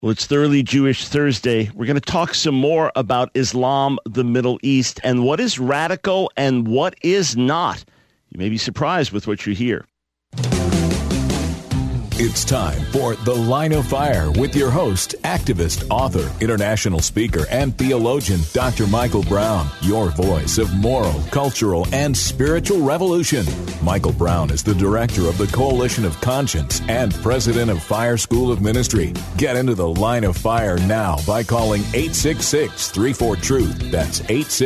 Well, it's Thoroughly Jewish Thursday. We're going to talk some more about Islam, the Middle East, and what is radical and what is not. You may be surprised with what you hear. It's time for The Line of Fire with your host, activist, author, international speaker, and theologian, Dr. Michael Brown, your voice of moral, cultural, and spiritual revolution. Michael Brown is the director of the Coalition of Conscience and president of Fire School of Ministry. Get into The Line of Fire now by calling 866-34-TRUTH. That's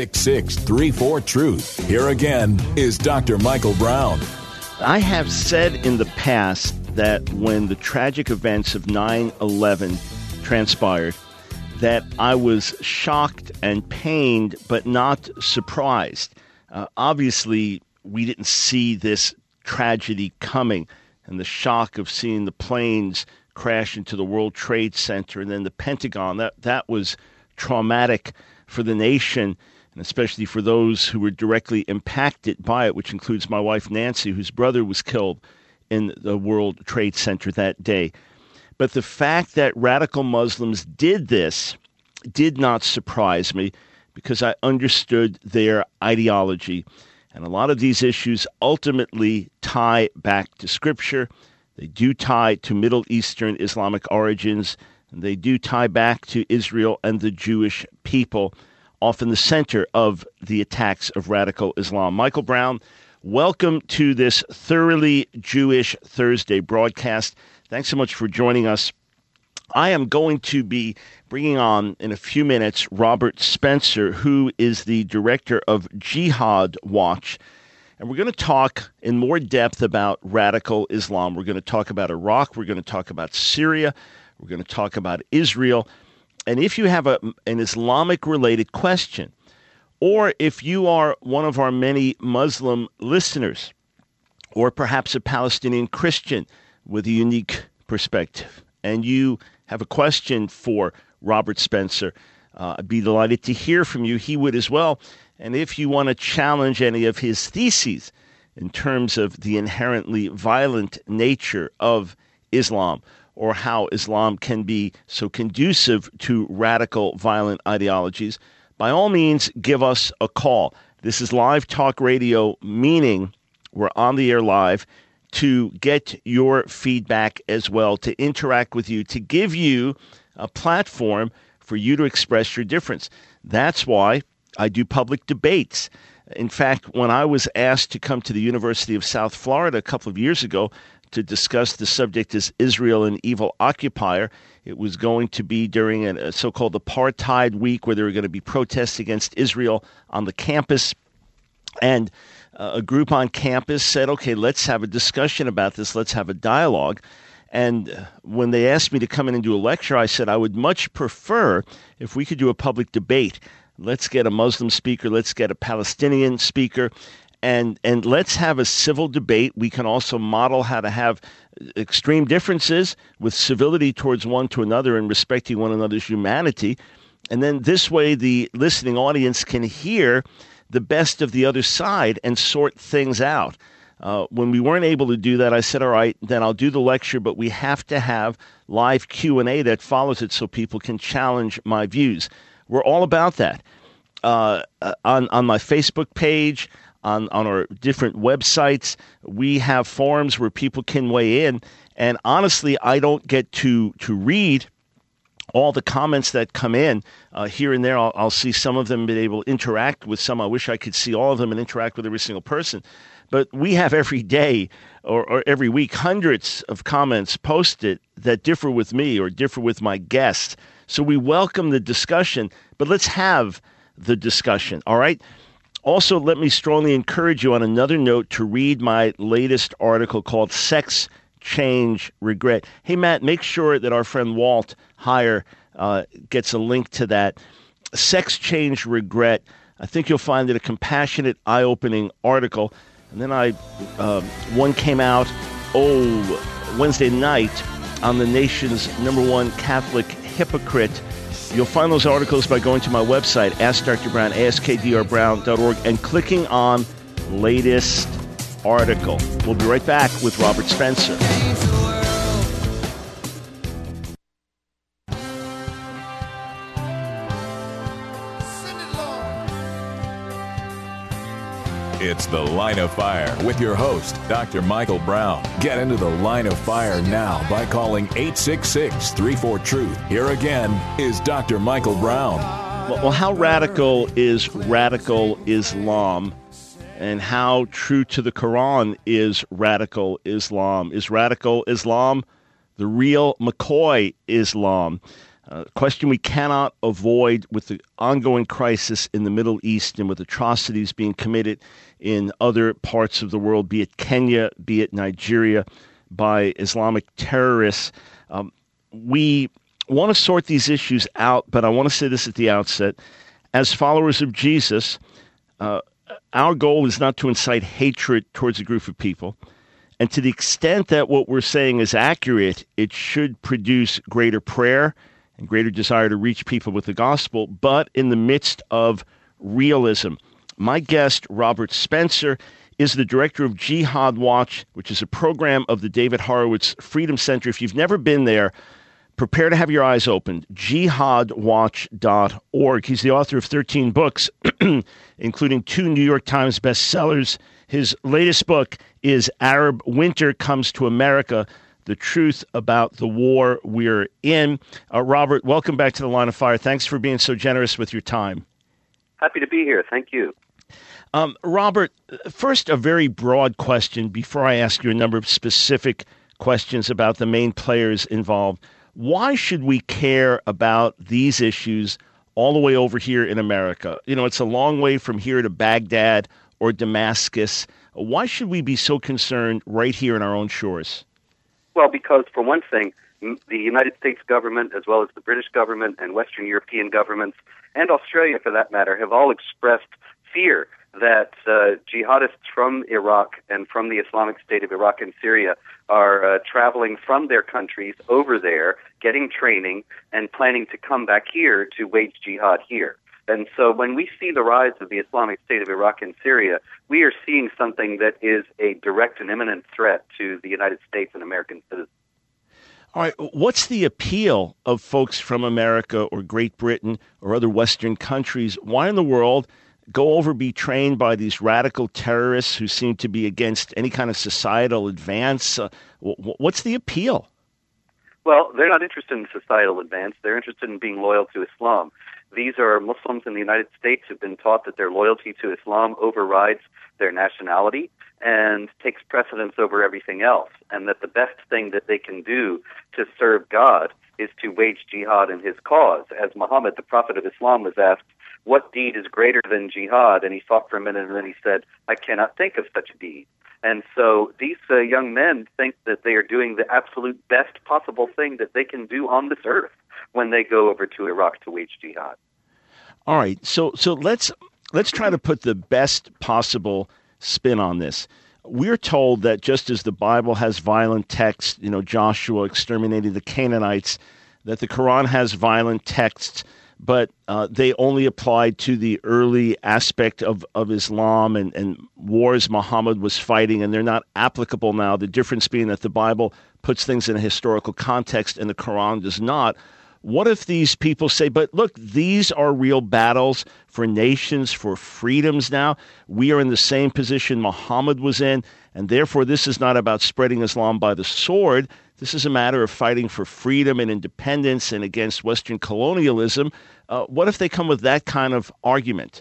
866-34-TRUTH. Here again is Dr. Michael Brown. I have said in the past that when the tragic events of 9/11 transpired, that I was shocked and pained, but not surprised. Obviously, we didn't see this tragedy coming, and the shock of seeing the planes crash into the World Trade Center and then the Pentagon, that was traumatic for the nation, and especially for those who were directly impacted by it, which includes my wife, Nancy, whose brother was killed in the World Trade Center that day. But the fact that radical Muslims did this did not surprise me because I understood their ideology. And a lot of these issues ultimately tie back to Scripture. They do tie to Middle Eastern Islamic origins. And they do tie back to Israel and the Jewish people, often the center of the attacks of radical Islam. Michael Brown, welcome to this Thoroughly Jewish Thursday broadcast. Thanks so much for joining us. I am going to be bringing on in a few minutes Robert Spencer, who is the director of Jihad Watch. And we're going to talk in more depth about radical Islam. We're going to talk about Iraq. We're going to talk about Syria. We're going to talk about Israel. And if you have an Islamic-related question, or if you are one of our many Muslim listeners, or perhaps a Palestinian Christian with a unique perspective, and you have a question for Robert Spencer, I'd be delighted to hear from you. He would as well. And if you want to challenge any of his theses in terms of the inherently violent nature of Islam, or how Islam can be so conducive to radical violent ideologies, by all means, give us a call. This is live talk radio, meaning we're on the air live to get your feedback as well, to interact with you, to give you a platform for you to express your difference. That's why I do public debates. In fact, when I was asked to come to the University of South Florida a couple of years ago to discuss the subject as Israel an evil occupier, it was going to be during a so-called apartheid week where there were going to be protests against Israel on the campus. And a group on campus said, okay, let's have a discussion about this. Let's have a dialogue. And when they asked me to come in and do a lecture, I said I would much prefer if we could do a public debate. Let's get a Muslim speaker. Let's get a Palestinian speaker. And let's have a civil debate. We can also model how to have extreme differences with civility towards one to another and respecting one another's humanity. And then this way the listening audience can hear the best of the other side and sort things out. When we weren't able to do that, I said, all right, then I'll do the lecture, but we have to have live Q&A that follows it so people can challenge my views. We're all about that. On my Facebook page, on our different websites, we have forums where people can weigh in. And honestly, I don't get to read all the comments that come in here and there. I'll see some of them, be able to interact with some. I wish I could see all of them and interact with every single person. But we have every day or every week hundreds of comments posted that differ with me or differ with my guests. So we welcome the discussion, but let's have the discussion, all right? Also, let me strongly encourage you on another note to read my latest article called Sex, Change, Regret. Hey, Matt, make sure that our friend Walt Heyer gets a link to that. Sex, Change, Regret. I think you'll find it a compassionate, eye-opening article. And then one came out, Wednesday night on the nation's #1 Catholic hypocrite. You'll find those articles by going to my website, Ask Dr. Brown, askdrbrown.org, and clicking on latest article. We'll be right back with Robert Spencer. It's The Line of Fire with your host, Dr. Michael Brown. Get into the Line of Fire now by calling 866-34-TRUTH. Here again is Dr. Michael Brown. Well, how radical is radical Islam, and how true to the Quran is radical Islam? Is radical Islam the real McCoy Islam? A question we cannot avoid with the ongoing crisis in the Middle East and with atrocities being committed in other parts of the world, be it Kenya, be it Nigeria, by Islamic terrorists. We want to sort these issues out, but I want to say this at the outset. As followers of Jesus, our goal is not to incite hatred towards a group of people. And to the extent that what we're saying is accurate, it should produce greater prayer and greater desire to reach people with the gospel, but in the midst of realism. My guest, Robert Spencer, is the director of Jihad Watch, which is a program of the David Horowitz Freedom Center. If you've never been there, prepare to have your eyes opened. jihadwatch.org. He's the author of 13 books, including 2 New York Times bestsellers. His latest book is Arab Winter Comes to America, the truth about the war we're in. Robert, welcome back to the Line of Fire. Thanks for being so generous with your time. Happy to be here. Thank you. Robert, first, a very broad question before I ask you a number of specific questions about the main players involved. Why should we care about these issues all the way over here in America? You know, it's a long way from here to Baghdad or Damascus. Why should we be so concerned right here in our own shores? Well, because for one thing, the United States government, as well as the British government and Western European governments, and Australia for that matter, have all expressed fear that jihadists from Iraq and from the Islamic State of Iraq and Syria are traveling from their countries over there, getting training, and planning to come back here to wage jihad here. And so when we see the rise of the Islamic State of Iraq and Syria, we are seeing something that is a direct and imminent threat to the United States and American citizens. All right, what's the appeal of folks from America or Great Britain or other Western countries? Why in the world go over, be trained by these radical terrorists who seem to be against any kind of societal advance? What's the appeal? Well, they're not interested in societal advance. They're interested in being loyal to Islam. These are Muslims in the United States who've been taught that their loyalty to Islam overrides their nationality and takes precedence over everything else, and that the best thing that they can do to serve God is to wage jihad in his cause. As Muhammad, the prophet of Islam, was asked, what deed is greater than jihad? And he thought for a minute, and then he said, I cannot think of such a deed. And so these young men think that they are doing the absolute best possible thing that they can do on this earth when they go over to Iraq to wage jihad. All right, so let's try to put the best possible spin on this. We're told that just as the Bible has violent texts, Joshua exterminated the Canaanites, that the Quran has violent texts, but they only applied to the early aspect of Islam and wars Muhammad was fighting, and they're not applicable now. The difference being that the Bible puts things in a historical context and the Quran does not. What if these people say, but look, these are real battles for nations, for freedoms now. We are in the same position Muhammad was in, and therefore this is not about spreading Islam by the sword. This is a matter of fighting for freedom and independence and against Western colonialism. What if they come with that kind of argument?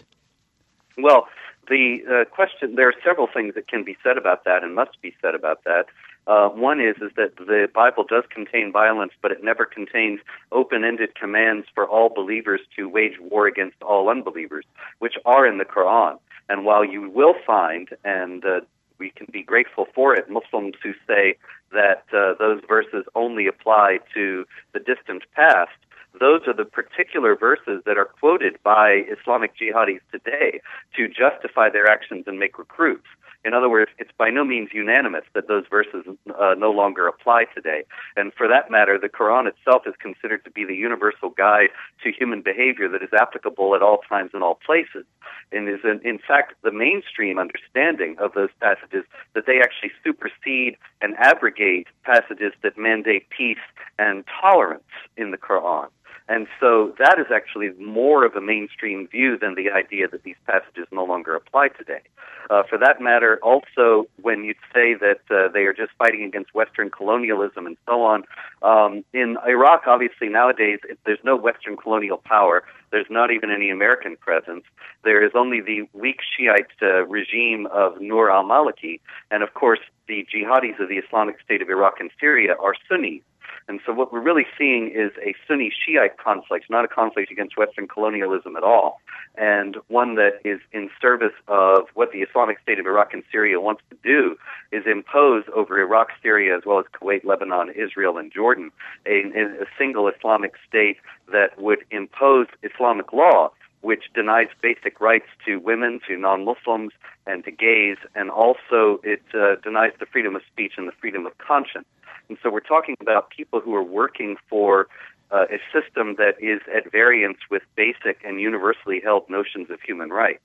Well, the question, there are several things that can be said about that and must be said about that. One is that the Bible does contain violence, but it never contains open-ended commands for all believers to wage war against all unbelievers, which are in the Quran. And while you will find, and we can be grateful for it, Muslims who say that those verses only apply to the distant past, those are the particular verses that are quoted by Islamic jihadis today to justify their actions and make recruits. In other words, it's by no means unanimous that those verses no longer apply today. And for that matter, the Quran itself is considered to be the universal guide to human behavior that is applicable at all times and all places. And is, in fact, the mainstream understanding of those passages that they actually supersede and abrogate passages that mandate peace and tolerance in the Quran. And so that is actually more of a mainstream view than the idea that these passages no longer apply today. For that matter, also, when you say that they are just fighting against Western colonialism and so on, in Iraq, obviously, nowadays, there's no Western colonial power. There's not even any American presence. There is only the weak Shiite regime of Nur al-Maliki. And, of course, the jihadis of the Islamic State of Iraq and Syria are Sunnis. And so what we're really seeing is a Sunni-Shiite conflict, not a conflict against Western colonialism at all, and one that is in service of what the Islamic State of Iraq and Syria wants to do, is impose over Iraq, Syria, as well as Kuwait, Lebanon, Israel, and Jordan, a single Islamic state that would impose Islamic law, which denies basic rights to women, to non-Muslims, and to gays, and also it denies the freedom of speech and the freedom of conscience. And so we're talking about people who are working for a system that is at variance with basic and universally held notions of human rights.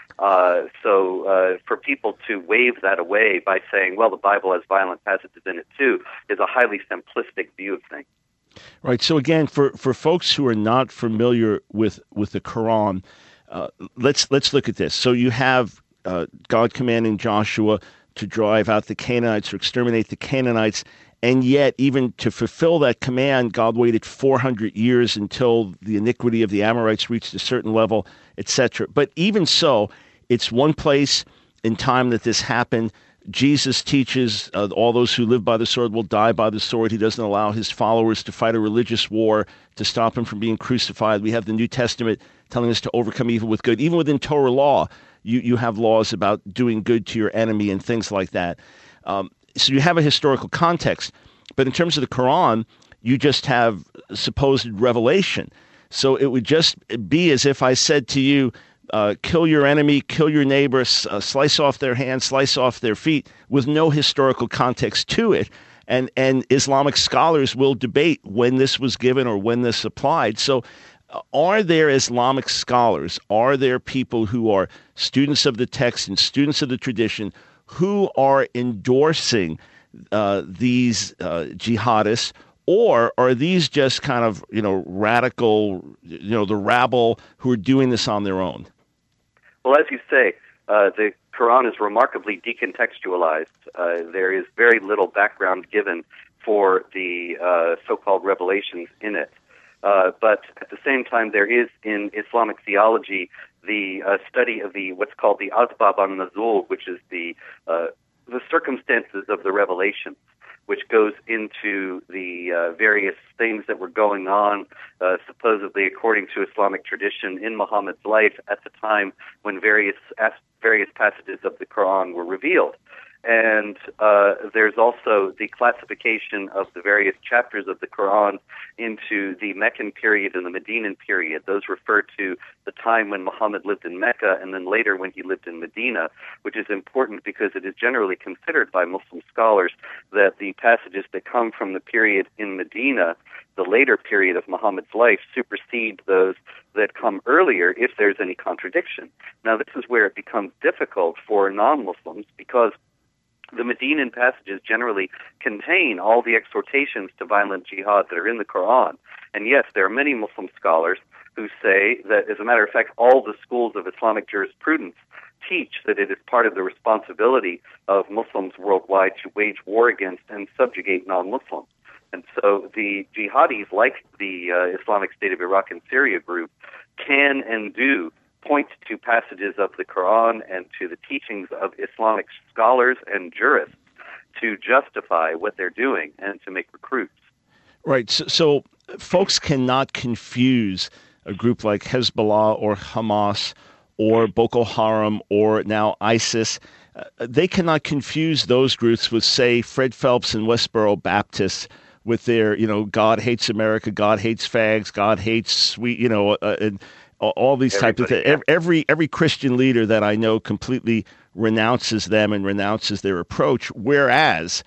So for people to wave that away by saying, well, the Bible has violent passages in it too, is a highly simplistic view of things. Right. So again, for folks who are not familiar with the Quran, let's look at this. So you have God commanding Joshua to drive out the Canaanites or exterminate the Canaanites. And yet, even to fulfill that command, God waited 400 years until the iniquity of the Amorites reached a certain level, etc. But even so, it's one place in time that this happened. Jesus teaches all those who live by the sword will die by the sword. He doesn't allow his followers to fight a religious war to stop him from being crucified. We have the New Testament telling us to overcome evil with good. Even within Torah law, you have laws about doing good to your enemy and things like that. So you have a historical context, but in terms of the Quran, you just have supposed revelation. So it would just be as if I said to you, kill your enemy, kill your neighbor, slice off their hands, slice off their feet, with no historical context to it. And Islamic scholars will debate when this was given or when this applied. So are there Islamic scholars, are there people who are students of the text and students of the tradition who are endorsing these jihadists, or are these just kind of, radical, the rabble who are doing this on their own? Well, as you say, the Quran is remarkably decontextualized. There is very little background given for the so-called revelations in it. But at the same time, there is in Islamic theology the study of what's called the Asbab an-Nuzul, which is the circumstances of the revelations, which goes into the various things that were going on, supposedly according to Islamic tradition, in Muhammad's life at the time when various passages of the Quran were revealed. And there's also the classification of the various chapters of the Quran into the Meccan period and the Medinan period. Those refer to the time when Muhammad lived in Mecca and then later when he lived in Medina, which is important because it is generally considered by Muslim scholars that the passages that come from the period in Medina, the later period of Muhammad's life, supersede those that come earlier if there's any contradiction. Now, this is where it becomes difficult for non-Muslims because the Medinan passages generally contain all the exhortations to violent jihad that are in the Quran. And yes, there are many Muslim scholars who say that, as a matter of fact, all the schools of Islamic jurisprudence teach that it is part of the responsibility of Muslims worldwide to wage war against and subjugate non-Muslims. And so the jihadis, like the Islamic State of Iraq and Syria group, can and do point to passages of the Quran and to the teachings of Islamic scholars and jurists to justify what they're doing and to make recruits. Right. So folks cannot confuse a group like Hezbollah or Hamas or Boko Haram or now ISIS. They cannot confuse those groups with, say, Fred Phelps and Westboro Baptists with their, God hates America, God hates fags, God hates sweet, and all these types of things. Yeah. Every Christian leader that I know completely renounces them and renounces their approach, whereas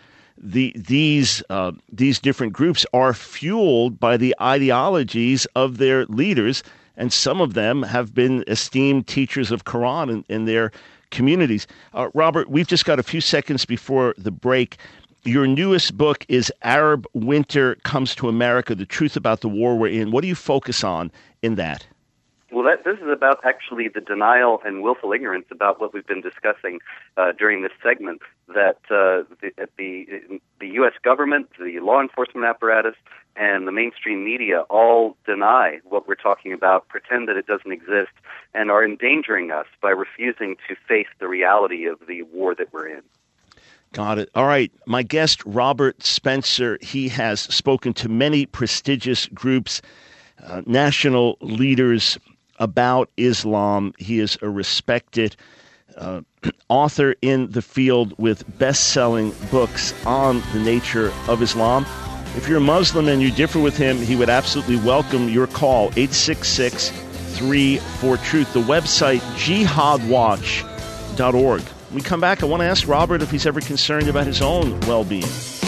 these different groups are fueled by the ideologies of their leaders, and some of them have been esteemed teachers of Quran in their communities. Robert, we've just got a few seconds before the break. Your newest book is Arab Winter Comes to America, The Truth About the War We're In. What do you focus on in that? Well, this is about actually the denial and willful ignorance about what we've been discussing during this segment, that the U.S. government, the law enforcement apparatus, and the mainstream media all deny what we're talking about, pretend that it doesn't exist, and are endangering us by refusing to face the reality of the war that we're in. Got it. All right. My guest, Robert Spencer, he has spoken to many prestigious groups, national leaders about Islam. He is a respected author in the field with best-selling books on the nature of Islam. If you're a Muslim and you differ with him, he would absolutely welcome your call, 866-34-TRUTH. The website, jihadwatch.org. When we come back, I want to ask Robert if he's ever concerned about his own well-being.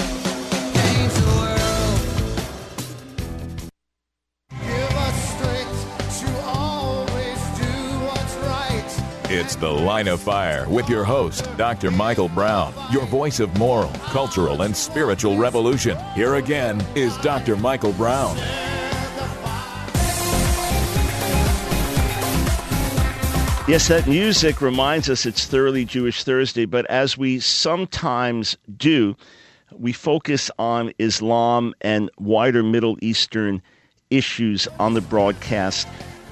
It's The Line of Fire with your host, Dr. Michael Brown, your voice of moral, cultural, and spiritual revolution. Here again is Dr. Michael Brown. Yes, that music reminds us it's Thoroughly Jewish Thursday, but as we sometimes do, we focus on Islam and wider Middle Eastern issues on the broadcast.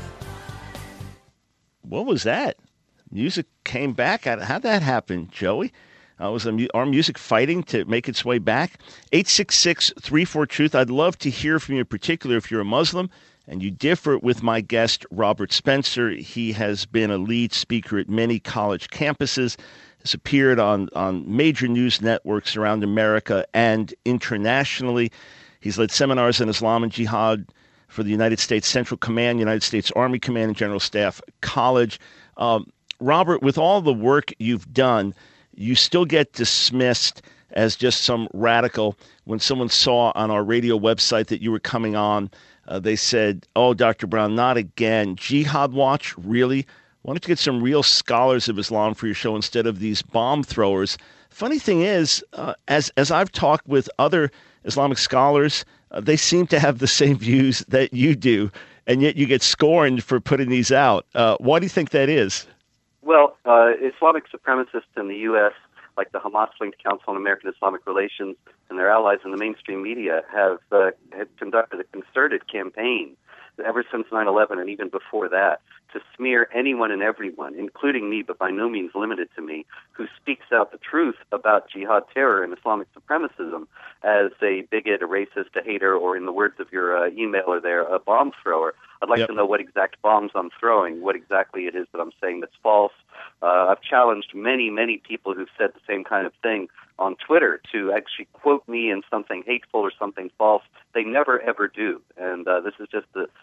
What was that? Music came back. How'd that happen, Joey? Was our music fighting to make its way back? 866-34-TRUTH. I'd love to hear from you, in particular if you're a Muslim and you differ with my guest, Robert Spencer. He has been a lead speaker at many college campuses, has appeared on major news networks around America and internationally. He's led seminars on Islam and Jihad for the United States Central Command, United States Army Command and General Staff College. Robert, with all the work you've done, you still get dismissed as just some radical. When someone saw on our radio website that you were coming on, they said, "Oh, Dr. Brown, not again. Jihad Watch, really? Why don't you get some real scholars of Islam for your show instead of these bomb throwers?" Funny thing is, as I've talked with other Islamic scholars, they seem to have the same views that you do, and yet you get scorned for putting these out. Why do you think that is? Well, Islamic supremacists in the U.S., like the Hamas-linked Council on American Islamic Relations and their allies in the mainstream media, have conducted a concerted campaign ever since 9/11 and even before that to smear anyone and everyone, including me, but by no means limited to me, who speaks out the truth about jihad terror and Islamic supremacism as a bigot, a racist, a hater, or in the words of your emailer there, a bomb thrower. I'd like to know what exact bombs I'm throwing, what exactly it is that I'm saying that's false. I've challenged many, many people who've said the same kind of thing on Twitter to actually quote me in something hateful or something false. They never, ever do. And this is just the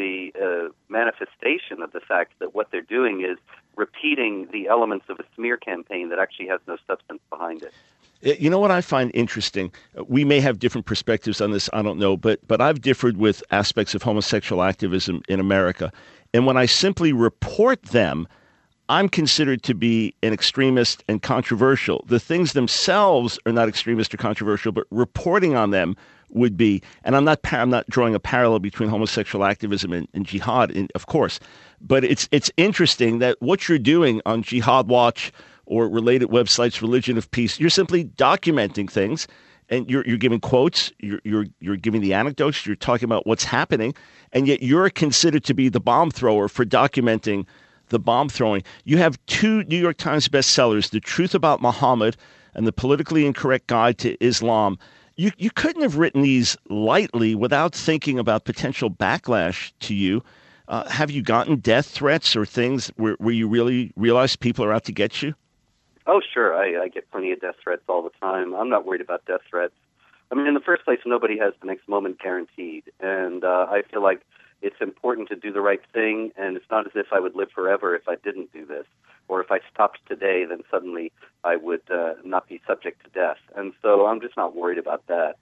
manifestation of the fact that what they're doing is repeating the elements of a smear campaign that actually has no substance behind it. You know what I find interesting? We may have different perspectives on this, I don't know, but I've differed with aspects of homosexual activism in America. And when I simply report them, I'm considered to be an extremist and controversial. The things themselves are not extremist or controversial, but reporting on them would be. And I'm not drawing a parallel between homosexual activism and jihad, of course. But it's interesting that what you're doing on Jihad Watch or related websites, Religion of Peace, you're simply documenting things, and you're giving quotes, you're giving the anecdotes, you're talking about what's happening, and yet you're considered to be the bomb thrower for documenting the bomb throwing. You have 2 New York Times bestsellers, The Truth About Muhammad and The Politically Incorrect Guide to Islam. You couldn't have written these lightly without thinking about potential backlash to you. Have you gotten death threats or things where you really realize people are out to get you? Oh, sure. I get plenty of death threats all the time. I'm not worried about death threats. I mean, in the first place, nobody has the next moment guaranteed. And I feel like it's important to do the right thing, and it's not as if I would live forever if I didn't do this. Or if I stopped today, then suddenly I would not be subject to death. And so I'm just not worried about that.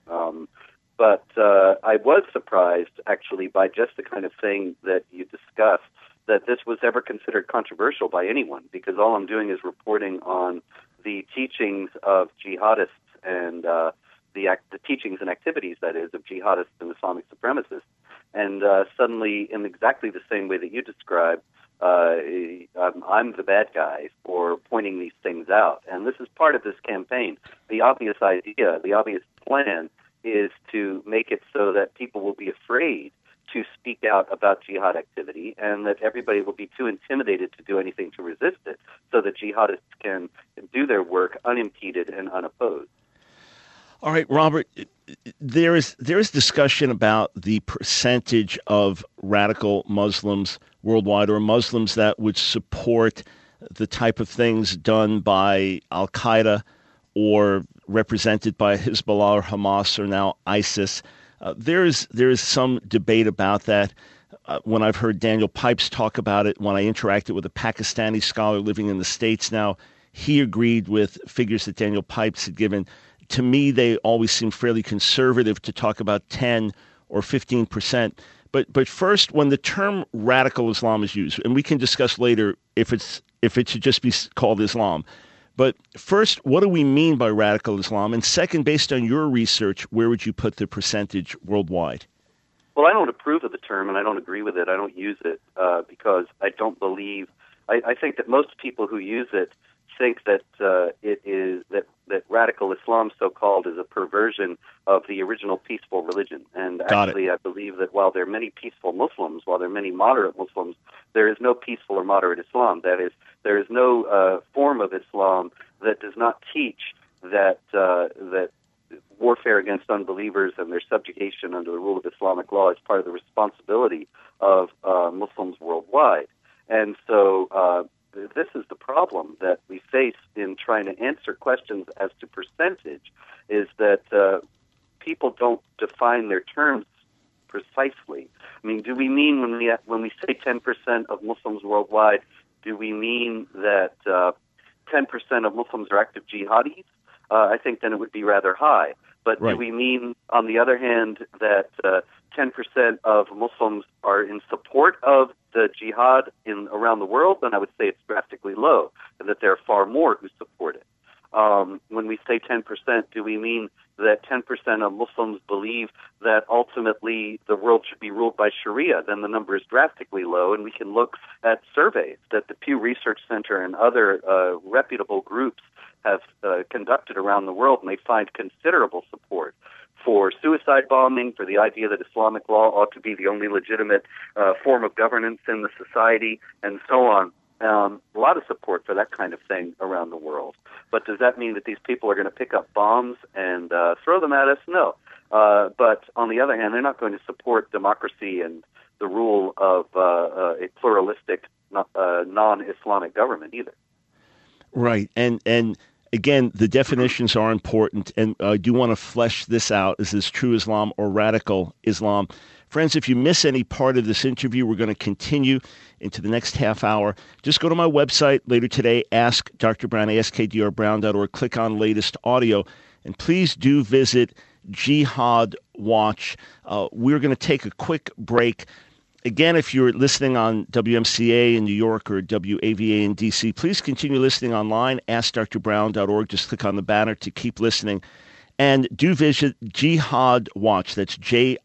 But I was surprised, actually, by just the kind of thing that you discussed, that this was ever considered controversial by anyone, because all I'm doing is reporting on the teachings of jihadists and the teachings and activities, that is, of jihadists and Islamic supremacists. And suddenly, in exactly the same way that you described, I'm the bad guy for pointing these things out. And this is part of this campaign. The obvious idea, the obvious plan is to make it so that people will be afraid to speak out about jihad activity, and that everybody will be too intimidated to do anything to resist it, so that jihadists can do their work unimpeded and unopposed. All right, Robert, there is discussion about the percentage of radical Muslims worldwide, or Muslims that would support the type of things done by Al-Qaeda or represented by Hezbollah or Hamas or now ISIS. There is some debate about that. When I've heard Daniel Pipes talk about it, when I interacted with a Pakistani scholar living in the States now, he agreed with figures that Daniel Pipes had given. To me, they always seem fairly conservative to talk about 10 or 15%. But first, when the term radical Islam is used, and we can discuss later if it should just be called Islam. But first, what do we mean by radical Islam? And second, based on your research, where would you put the percentage worldwide? Well, I don't approve of the term, and I don't agree with it. I don't use it because I don't believe. I think that most people who use it think that it is that radical Islam, so-called, is a perversion of the original peaceful religion. And actually, I believe that while there are many peaceful Muslims, while there are many moderate Muslims, there is no peaceful or moderate Islam. That is, there is no form of Islam that does not teach that warfare against unbelievers and their subjugation under the rule of Islamic law is part of the responsibility of Muslims worldwide. And so this is the problem that we face in trying to answer questions as to percentage, is that people don't define their terms precisely. I mean, do we mean when we say 10% of Muslims worldwide, do we mean that 10% of Muslims are active jihadis? I think then it would be rather high. But right. Do we mean, on the other hand, that 10% of Muslims are in support of the jihad around the world? Then I would say it's drastically low, and that there are far more who support it. When we say 10%, do we mean that 10% of Muslims believe that ultimately the world should be ruled by Sharia? Then the number is drastically low, and we can look at surveys that the Pew Research Center and other reputable groups have conducted around the world, and they find considerable support for suicide bombing, for the idea that Islamic law ought to be the only legitimate form of governance in the society, and so on. A lot of support for that kind of thing around the world. But does that mean that these people are going to pick up bombs and throw them at us? No. But on the other hand, they're not going to support democracy and the rule of a pluralistic, non-Islamic government either. Right. And again, the definitions are important, and I do want to flesh this out. Is this true Islam or radical Islam? Friends, if you miss any part of this interview, we're going to continue into the next half hour. Just go to my website later today, Ask Dr. Brown, askdrbrown.org, click on latest audio, and please do visit Jihad Watch. We're going to take a quick break. Again, if you're listening on WMCA in New York or WAVA in D.C., please continue listening online, askdrbrown.org. Just click on the banner to keep listening. And do visit Jihad Watch. That's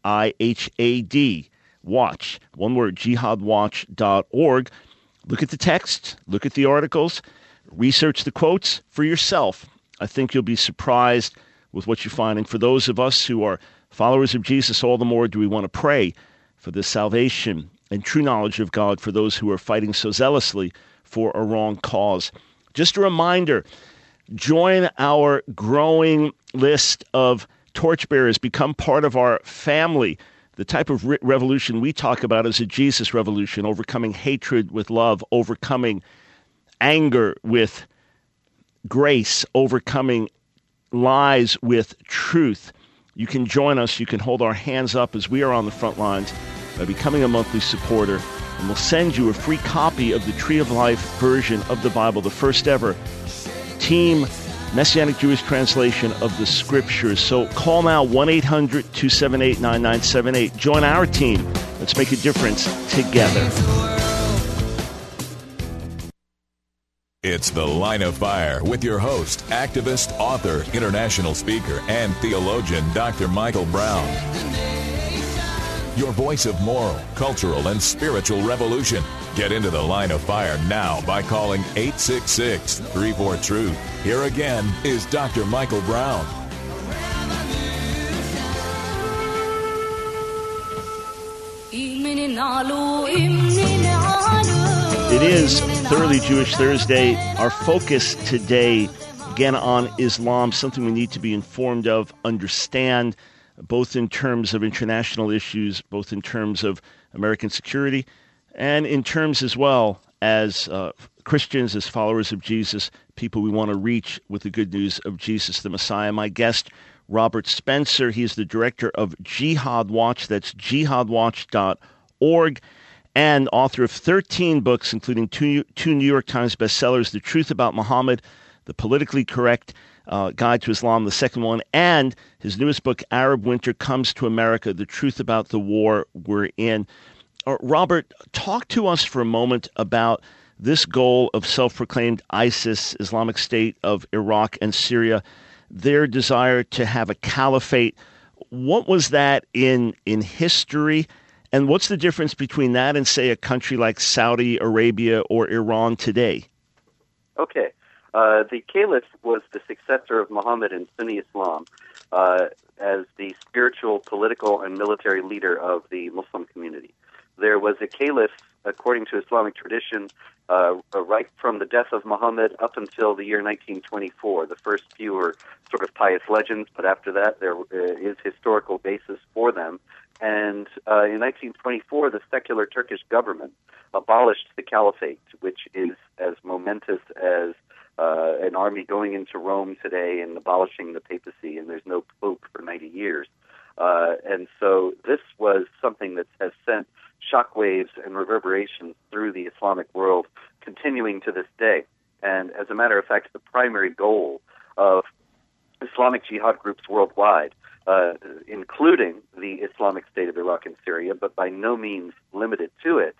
Jihad Watch. One word, jihadwatch.org. Look at the text, look at the articles, research the quotes for yourself. I think you'll be surprised with what you find. And for those of us who are followers of Jesus, all the more do we want to pray for the salvation and true knowledge of God for those who are fighting so zealously for a wrong cause. Just a reminder, join our growing list of torchbearers. Become part of our family. The type of revolution we talk about is a Jesus revolution, overcoming hatred with love, overcoming anger with grace, overcoming lies with truth. You can join us. You can hold our hands up as we are on the front lines by becoming a monthly supporter, and we'll send you a free copy of the Tree of Life version of the Bible, the first ever Team Messianic Jewish translation of the Scriptures. So call now, 1-800-278-9978. Join our team. Let's make a difference together. It's The Line of Fire with your host, activist, author, international speaker, and theologian, Dr. Michael Brown. Your voice of moral, cultural, and spiritual revolution. Get into The Line of Fire now by calling 866-34-TRUTH. Here again is Dr. Michael Brown. It is Thoroughly Jewish Thursday. Our focus today, again, on Islam, something we need to be informed of, understand, both in terms of international issues, both in terms of American security, and in terms as well as Christians, as followers of Jesus, people we want to reach with the good news of Jesus the Messiah. My guest, Robert Spencer, he is the director of Jihad Watch, that's jihadwatch.org, and author of 13 books, including two New York Times bestsellers, The Truth About Muhammad, The Politically Correct Guide to Islam, the second one, and his newest book, Arab Winter Comes to America, The Truth About the War We're In. Robert, talk to us for a moment about this goal of self-proclaimed ISIS, Islamic State of Iraq and Syria, their desire to have a caliphate. What was that in history? And what's the difference between that and, say, a country like Saudi Arabia or Iran today? Okay. The Caliph was the successor of Muhammad in Sunni Islam as the spiritual, political, and military leader of the Muslim community. There was a Caliph, according to Islamic tradition, right from the death of Muhammad up until the year 1924. The first few were sort of pious legends, but after that there is historical basis for them. And in 1924, the secular Turkish government abolished the caliphate, which is as momentous as an army going into Rome today and abolishing the papacy, and there's no pope for 90 years. And so this was something that has sent shockwaves and reverberations through the Islamic world, continuing to this day. And as a matter of fact, the primary goal of Islamic jihad groups worldwide, including the Islamic State of Iraq and Syria, but by no means limited to it,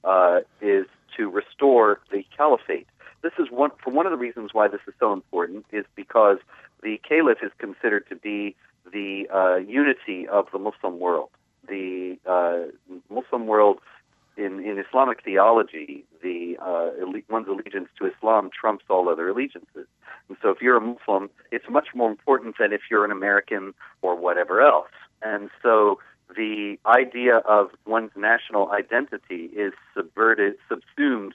is to restore the caliphate. This is one of the reasons why this is so important, is because the caliph is considered to be the unity of the Muslim world. The Muslim world, in Islamic theology, one's allegiance to Islam trumps all other allegiances. And so if you're a Muslim, it's much more important than if you're an American or whatever else. And so the idea of one's national identity is subsumed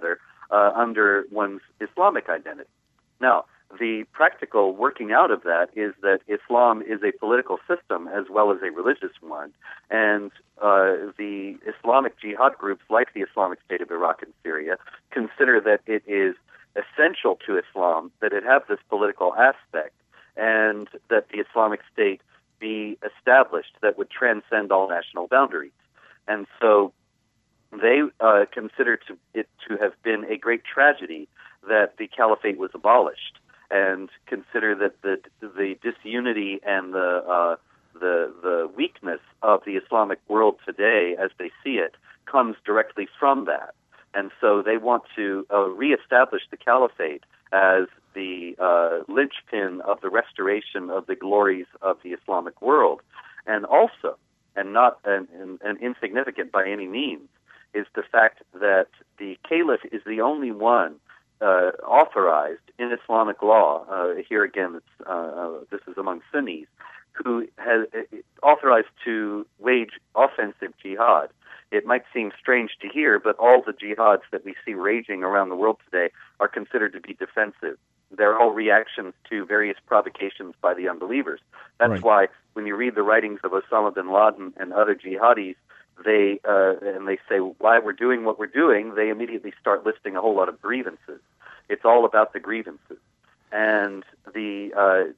under one's Islamic identity. Now, the practical working out of that is that Islam is a political system as well as a religious one, and the Islamic jihad groups like the Islamic State of Iraq and Syria consider that it is essential to Islam that it have this political aspect, and that the Islamic State be established that would transcend all national boundaries. And so they consider it to have been a great tragedy that the caliphate was abolished, and consider that the disunity and the weakness of the Islamic world today, as they see it, comes directly from that. And so they want to reestablish the caliphate as the linchpin of the restoration of the glories of the Islamic world. And also, and not and insignificant by any means, is the fact that the caliph is the only one authorized in Islamic law, here again, this is among Sunnis, who has authorized to wage offensive jihad. It might seem strange to hear, but all the jihads that we see raging around the world today are considered to be defensive. They're all reactions to various provocations by the unbelievers. That's why when you read the writings of Osama bin Laden and other jihadis, they say why we're doing what we're doing, they immediately start listing a whole lot of grievances. It's all about the grievances. And the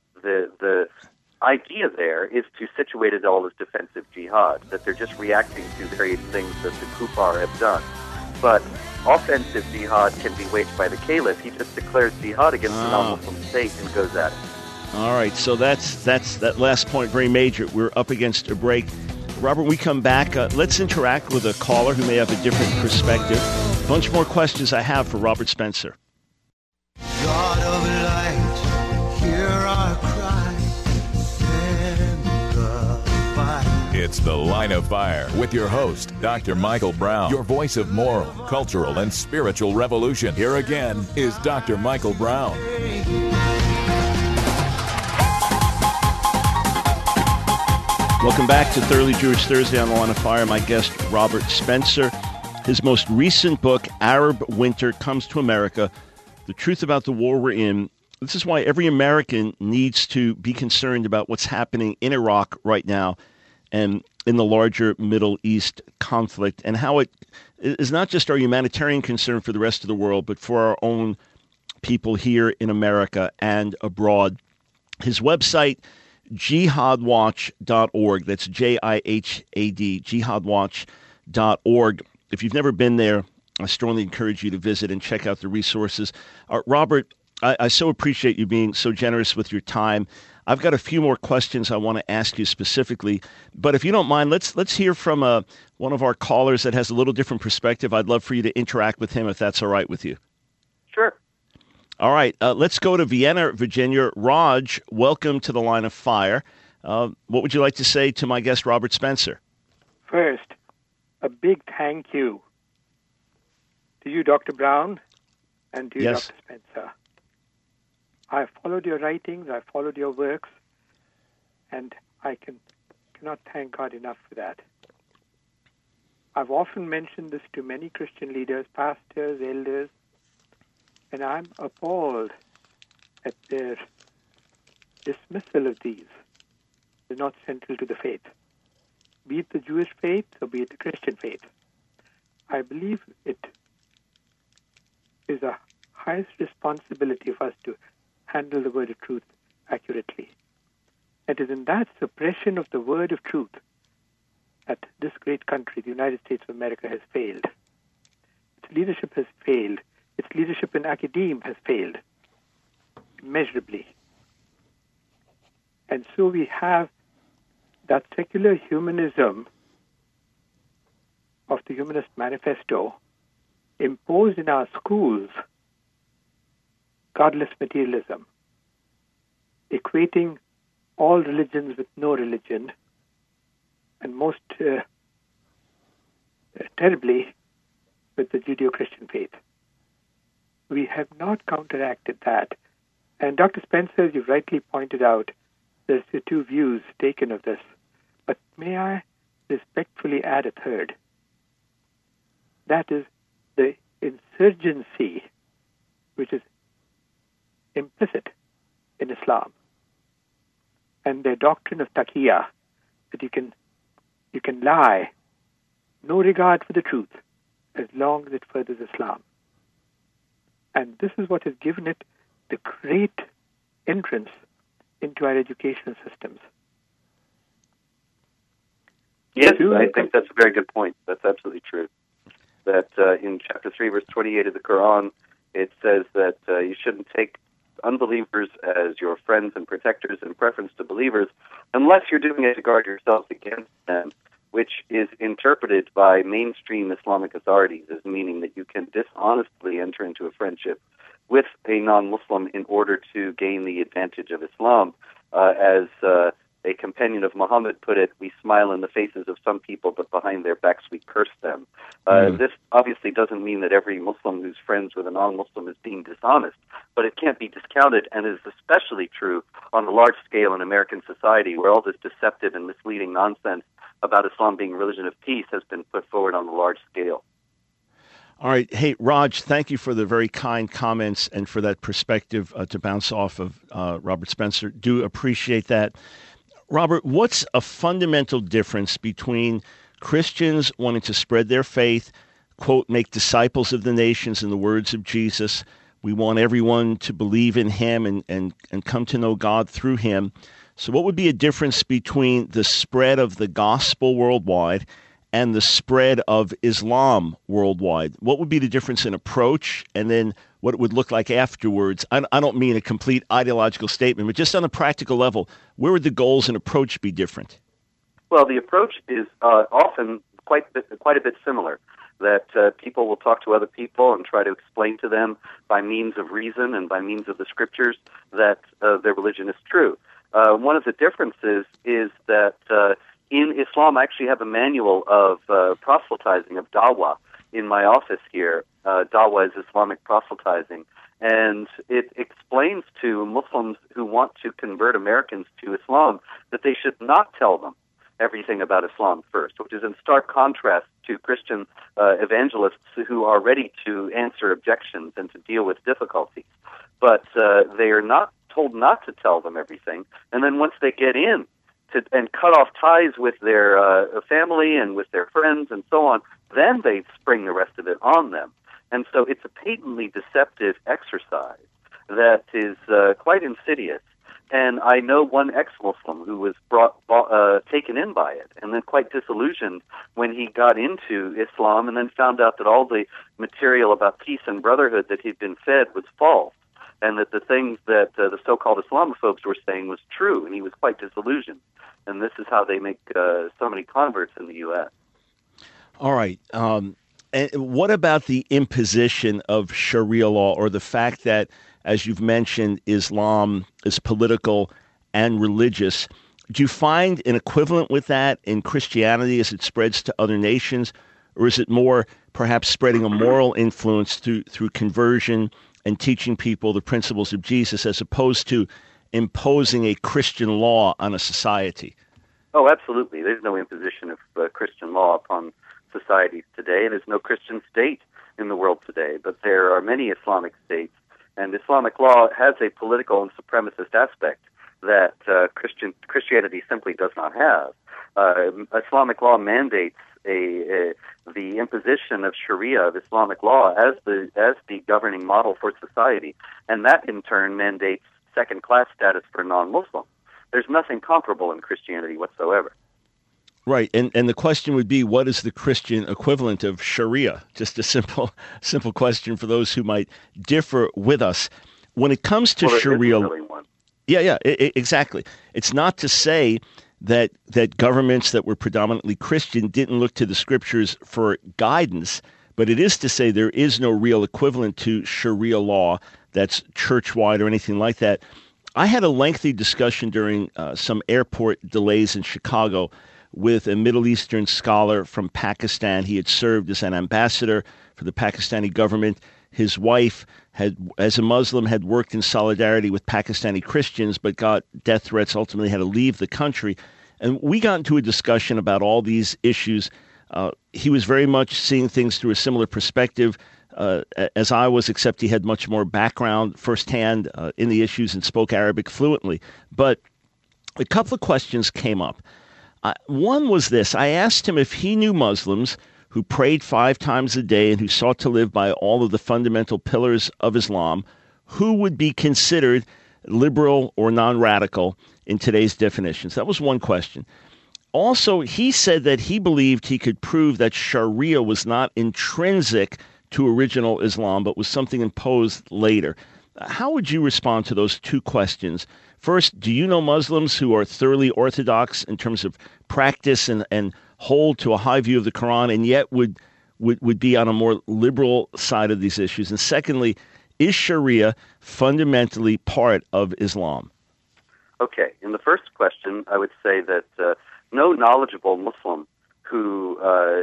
idea there is to situate it all as defensive jihad, that they're just reacting to various things that the kuffar have done. But offensive jihad can be waged by the caliph. He just declares jihad against the non-Muslim state and goes at it. All right, so that's that last point, very major. We're up against a break. Robert, when we come back, let's interact with a caller who may have a different perspective. A bunch more questions I have for Robert Spencer. It's The Line of Fire with your host, Dr. Michael Brown, your voice of moral, cultural, and spiritual revolution. Here again is Dr. Michael Brown. Welcome back to Thoroughly Jewish Thursday on The Line of Fire. My guest, Robert Spencer. His most recent book, Arab Winter Comes to America, The Truth About the War We're In. This is why every American needs to be concerned about what's happening in Iraq right now and in the larger Middle East conflict, and how it is not just our humanitarian concern for the rest of the world, but for our own people here in America and abroad. His website, jihadwatch.org. That's Jihad, jihadwatch.org. If you've never been there, I strongly encourage you to visit and check out the resources. Robert, I so appreciate you being so generous with your time. I've got a few more questions I want to ask you specifically, but if you don't mind, let's hear from one of our callers that has a little different perspective. I'd love for you to interact with him if that's all right with you. Sure. All right, let's go to Vienna, Virginia. Raj, welcome to The Line of Fire. What would you like to say to my guest, Robert Spencer? First, a big thank you to you, Dr. Brown, and to you, Yes. Dr. Spencer. I followed your writings, I followed your works, and I cannot thank God enough for that. I've often mentioned this to many Christian leaders, pastors, elders, and I'm appalled at their dismissal of these. They're not central to the faith, be it the Jewish faith or be it the Christian faith. I believe it is a highest responsibility of us to handle the word of truth accurately. It is in that suppression of the word of truth that this great country, the United States of America, has failed. Its leadership has failed. Its leadership in academia has failed immeasurably. And so we have that secular humanism of the Humanist Manifesto imposed in our schools, godless materialism, equating all religions with no religion, and most terribly with the Judeo-Christian faith. We have not counteracted that. And Dr. Spencer, as you've rightly pointed out, there's the two views taken of this. But may I respectfully add a third? That is the insurgency, which is implicit in Islam, and their doctrine of taqiyya, that you can lie, no regard for the truth, as long as it furthers Islam. And this is what has given it the great entrance into our educational systems. Yes, I think that's a very good point. That's absolutely true. That in chapter 3, verse 28 of the Quran, it says that you shouldn't take unbelievers as your friends and protectors in preference to believers unless you're doing it to guard yourselves against them, which is interpreted by mainstream Islamic authorities as meaning that you can dishonestly enter into a friendship with a non-Muslim in order to gain the advantage of Islam. As a companion of Muhammad put it, we smile in the faces of some people, but behind their backs we curse them. This obviously doesn't mean that every Muslim who's friends with a non-Muslim is being dishonest, but it can't be discounted, and is especially true on a large scale in American society, where all this deceptive and misleading nonsense about Islam being a religion of peace has been put forward on a large scale. All right. Hey, Raj, thank you for the very kind comments and for that perspective to bounce off of Robert Spencer. Do appreciate that. Robert, what's a fundamental difference between Christians wanting to spread their faith, quote, make disciples of the nations in the words of Jesus? We want everyone to believe in him and come to know God through him. So what would be a difference between the spread of the gospel worldwide and the spread of Islam worldwide? What would be the difference in approach, and then what it would look like afterwards? I don't mean a complete ideological statement, but just on a practical level, where would the goals and approach be different? Well, the approach is often quite a bit similar. That people will talk to other people and try to explain to them by means of reason and by means of the scriptures that their religion is true. One of the differences is that in Islam, I actually have a manual of proselytizing, of dawah, in my office here. Dawah is Islamic proselytizing. And it explains to Muslims who want to convert Americans to Islam that they should not tell them everything about Islam first, which is in stark contrast to Christian evangelists who are ready to answer objections and to deal with difficulties. But they are not told not to tell them everything. And then once they get in and cut off ties with their family and with their friends and so on, then they spring the rest of it on them. And so it's a patently deceptive exercise that is quite insidious. And I know one ex-Muslim who was taken in by it and then quite disillusioned when he got into Islam and then found out that all the material about peace and brotherhood that he'd been fed was false, and that the things that the so-called Islamophobes were saying was true, and he was quite disillusioned. And this is how they make so many converts in the U.S. All right. And what about the imposition of Sharia law, or the fact that, as you've mentioned, Islam is political and religious? Do you find an equivalent with that in Christianity as it spreads to other nations, or is it more perhaps spreading a moral influence through conversion and teaching people the principles of Jesus, as opposed to imposing a Christian law on a society? Oh, absolutely. There's no imposition of Christian law upon societies today, and there's no Christian state in the world today. But there are many Islamic states, and Islamic law has a political and supremacist aspect that Christianity simply does not have. Islamic law mandates the imposition of Sharia, of Islamic law, as the governing model for society, and that in turn mandates second-class status for non-Muslims. There's nothing comparable in Christianity whatsoever. Right, and the question would be, what is the Christian equivalent of Sharia? Just a simple question for those who might differ with us. When it comes to Sharia, really one. Exactly. It's not to say that governments that were predominantly Christian didn't look to the scriptures for guidance, but it is to say there is no real equivalent to Sharia law that's church-wide or anything like that. I had a lengthy discussion during some airport delays in Chicago with a Middle Eastern scholar from Pakistan. He had served as an ambassador for the Pakistani government. His wife, as a Muslim, had worked in solidarity with Pakistani Christians, but got death threats, ultimately had to leave the country. And we got into a discussion about all these issues. He was very much seeing things through a similar perspective as I was, except he had much more background firsthand in the issues and spoke Arabic fluently. But a couple of questions came up. One was this. I asked him if he knew Muslims who prayed 5 times a day and who sought to live by all of the fundamental pillars of Islam, who would be considered liberal or non-radical in today's definitions. That was one question. Also, he said that he believed he could prove that Sharia was not intrinsic to original Islam, but was something imposed later. How would you respond to those two questions? First, do you know Muslims who are thoroughly orthodox in terms of practice and hold to a high view of the Quran, and yet would be on a more liberal side of these issues? And secondly, is Sharia fundamentally part of Islam? Okay. In the first question, I would say that no knowledgeable Muslim who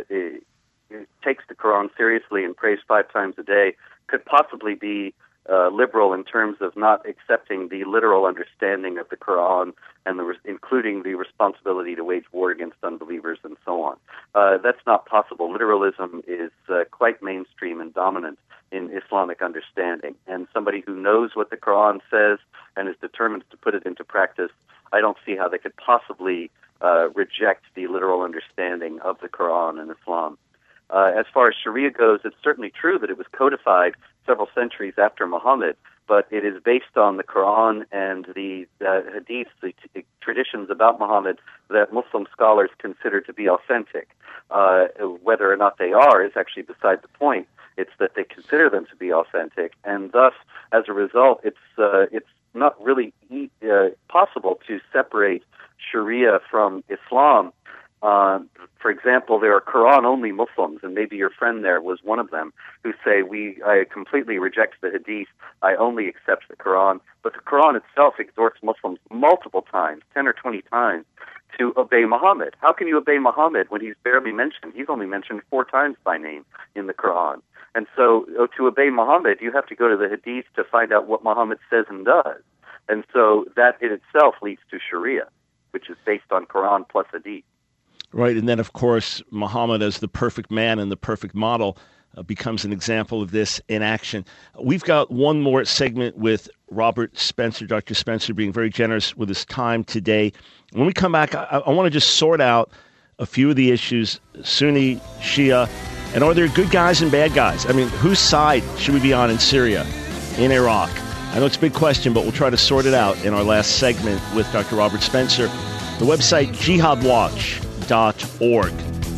takes the Quran seriously and prays 5 times a day could possibly be liberal in terms of not accepting the literal understanding of the Quran and including the responsibility to wage war against unbelievers and so on. That's not possible. Literalism is quite mainstream and dominant in Islamic understanding. And somebody who knows what the Quran says and is determined to put it into practice, I don't see how they could possibly reject the literal understanding of the Quran and Islam. As far as Sharia goes, it's certainly true that it was codified several centuries after Muhammad, but it is based on the Quran and the hadiths, the traditions about Muhammad that Muslim scholars consider to be authentic. Whether or not they are is actually beside the point. It's that they consider them to be authentic, and thus, as a result, it's not really possible to separate Sharia from Islam. For example, there are Quran-only Muslims, and maybe your friend there was one of them, who say, I completely reject the Hadith, I only accept the Quran. But the Quran itself exhorts Muslims multiple times, 10 or 20 times, to obey Muhammad. How can you obey Muhammad when he's barely mentioned? He's only mentioned 4 times by name in the Quran. And so to obey Muhammad, you have to go to the Hadith to find out what Muhammad says and does. And so that in itself leads to Sharia, which is based on Quran plus Hadith. Right, and then, of course, Muhammad as the perfect man and the perfect model becomes an example of this in action. We've got one more segment with Robert Spencer, Dr. Spencer, being very generous with his time today. When we come back, I want to just sort out a few of the issues, Sunni, Shia, and are there good guys and bad guys? I mean, whose side should we be on in Syria, in Iraq? I know it's a big question, but we'll try to sort it out in our last segment with Dr. Robert Spencer. The website, jihadwatch.org.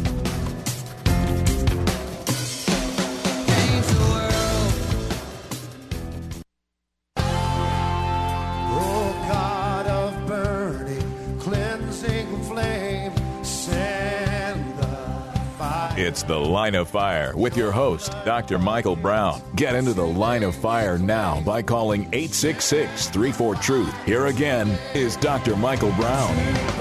It's The Line of Fire with your host, Dr. Michael Brown. Get into the Line of Fire now by calling 866-34-TRUTH. Here again is Dr. Michael Brown.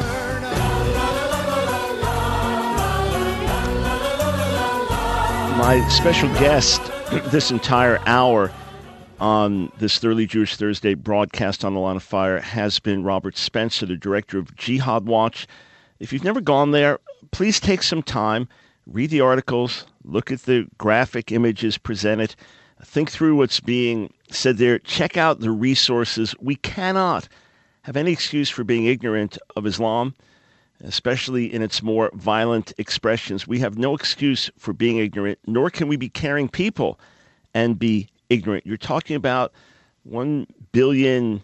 My special guest this entire hour on this Thoroughly Jewish Thursday broadcast on The Line of Fire has been Robert Spencer, the director of Jihad Watch. If you've never gone there, please take some time. Read the articles, look at the graphic images presented, think through what's being said there, check out the resources. We cannot have any excuse for being ignorant of Islam, especially in its more violent expressions. We have no excuse for being ignorant, nor can we be caring people and be ignorant. You're talking about 1.2 billion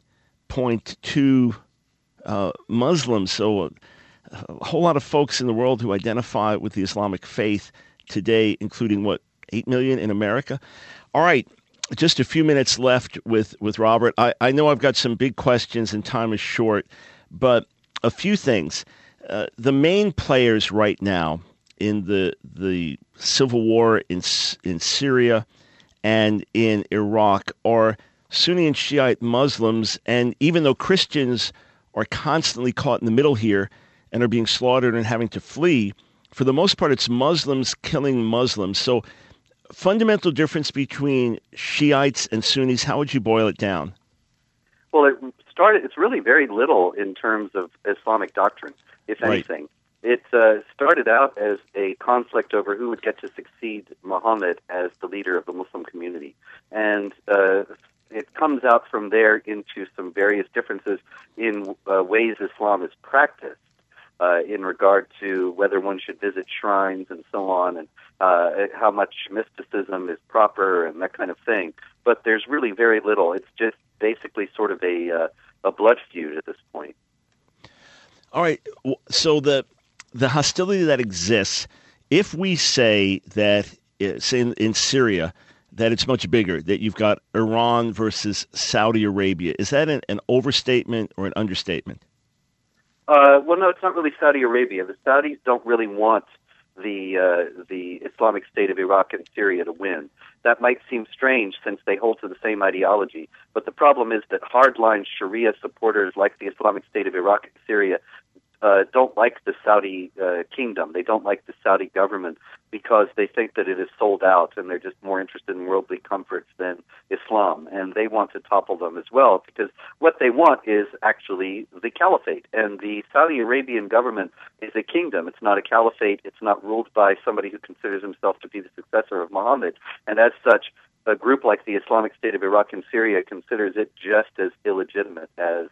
Muslims, so a whole lot of folks in the world who identify with the Islamic faith today, including, 8 million in America? All right, just a few minutes left with Robert. I know I've got some big questions and time is short, but a few things. The main players right now in the civil war in Syria and in Iraq are Sunni and Shiite Muslims, and even though Christians are constantly caught in the middle here, and are being slaughtered and having to flee, for the most part, it's Muslims killing Muslims. So fundamental difference between Shiites and Sunnis, how would you boil it down? Well, it's really very little in terms of Islamic doctrine, if anything. It started out as a conflict over who would get to succeed Muhammad as the leader of the Muslim community. And it comes out from there into some various differences in ways Islam is practiced. In regard to whether one should visit shrines and so on, and how much mysticism is proper and that kind of thing. But there's really very little. It's just basically sort of a blood feud at this point. All right. So the hostility that exists, if we say that, say in Syria, that it's much bigger, that you've got Iran versus Saudi Arabia, is that an overstatement or an understatement? Well, no, it's not really Saudi Arabia. The Saudis don't really want the Islamic State of Iraq and Syria to win. That might seem strange since they hold to the same ideology, but the problem is that hardline Sharia supporters like the Islamic State of Iraq and Syria don't like the Saudi kingdom. They don't like the Saudi government because they think that it is sold out and they're just more interested in worldly comforts than Islam. And they want to topple them as well because what they want is actually the caliphate. And the Saudi Arabian government is a kingdom. It's not a caliphate. It's not ruled by somebody who considers himself to be the successor of Muhammad. And as such, a group like the Islamic State of Iraq and Syria considers it just as illegitimate as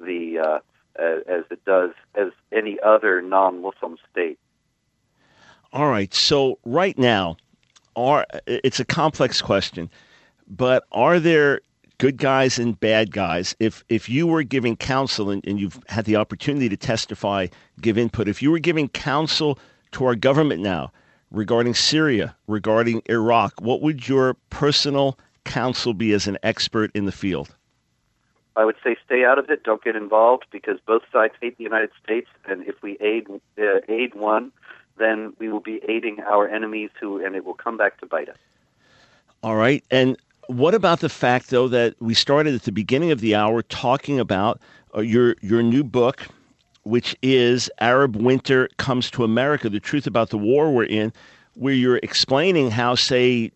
as it does as any other non-Muslim state. All right. So right now, it's a complex question, but are there good guys and bad guys? If you were giving counsel, and you've had the opportunity to testify, give input, if you were giving counsel to our government now regarding Syria, regarding Iraq, what would your personal counsel be as an expert in the field? I would say stay out of it. Don't get involved because both sides hate the United States, and if we aid one, then we will be aiding our enemies, and it will come back to bite us. All right. And what about the fact, though, that we started at the beginning of the hour talking about your new book, which is Arab Winter Comes to America, the truth about the war we're in, where you're explaining how, say,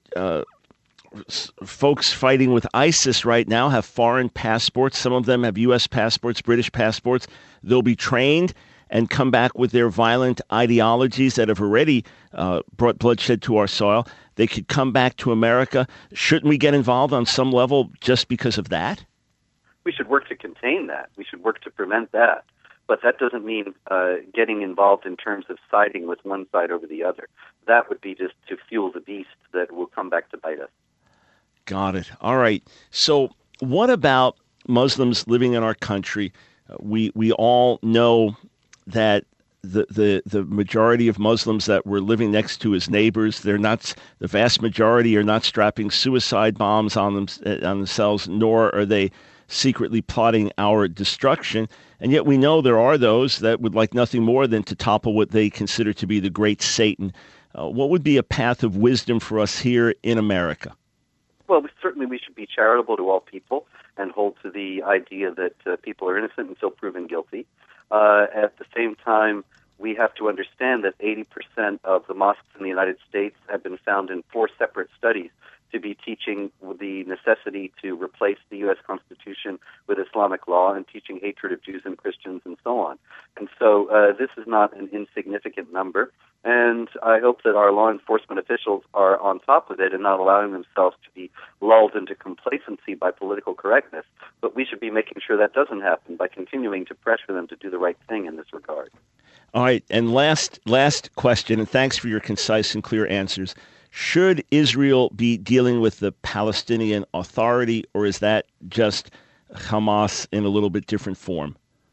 folks fighting with ISIS right now have foreign passports. Some of them have U.S. passports, British passports. They'll be trained and come back with their violent ideologies that have already brought bloodshed to our soil. They could come back to America. Shouldn't we get involved on some level just because of that? We should work to contain that. We should work to prevent that. But that doesn't mean getting involved in terms of siding with one side over the other. That would be just to fuel the beast that will come back to bite us. Got it. All right. So what about Muslims living in our country? We all know that the majority of Muslims that we're living next to as neighbors, they're not, the vast majority are not strapping suicide bombs on themselves, nor are they secretly plotting our destruction. And yet we know there are those that would like nothing more than to topple what they consider to be the great Satan. What would be a path of wisdom for us here in America? Well, certainly we should be charitable to all people and hold to the idea that people are innocent until proven guilty. At the same time, we have to understand that 80% of the mosques in the United States have been found in 4 separate studies to be teaching the necessity to replace the U.S. Constitution with Islamic law and teaching hatred of Jews and Christians and so on. And so this is not an insignificant number. And I hope that our law enforcement officials are on top of it and not allowing themselves to be lulled into complacency by political correctness. But we should be making sure that doesn't happen by continuing to pressure them to do the right thing in this regard. All right. And last question, and thanks for your concise and clear answers. Should Israel be dealing with the Palestinian Authority, or is that just Hamas in a little bit different form?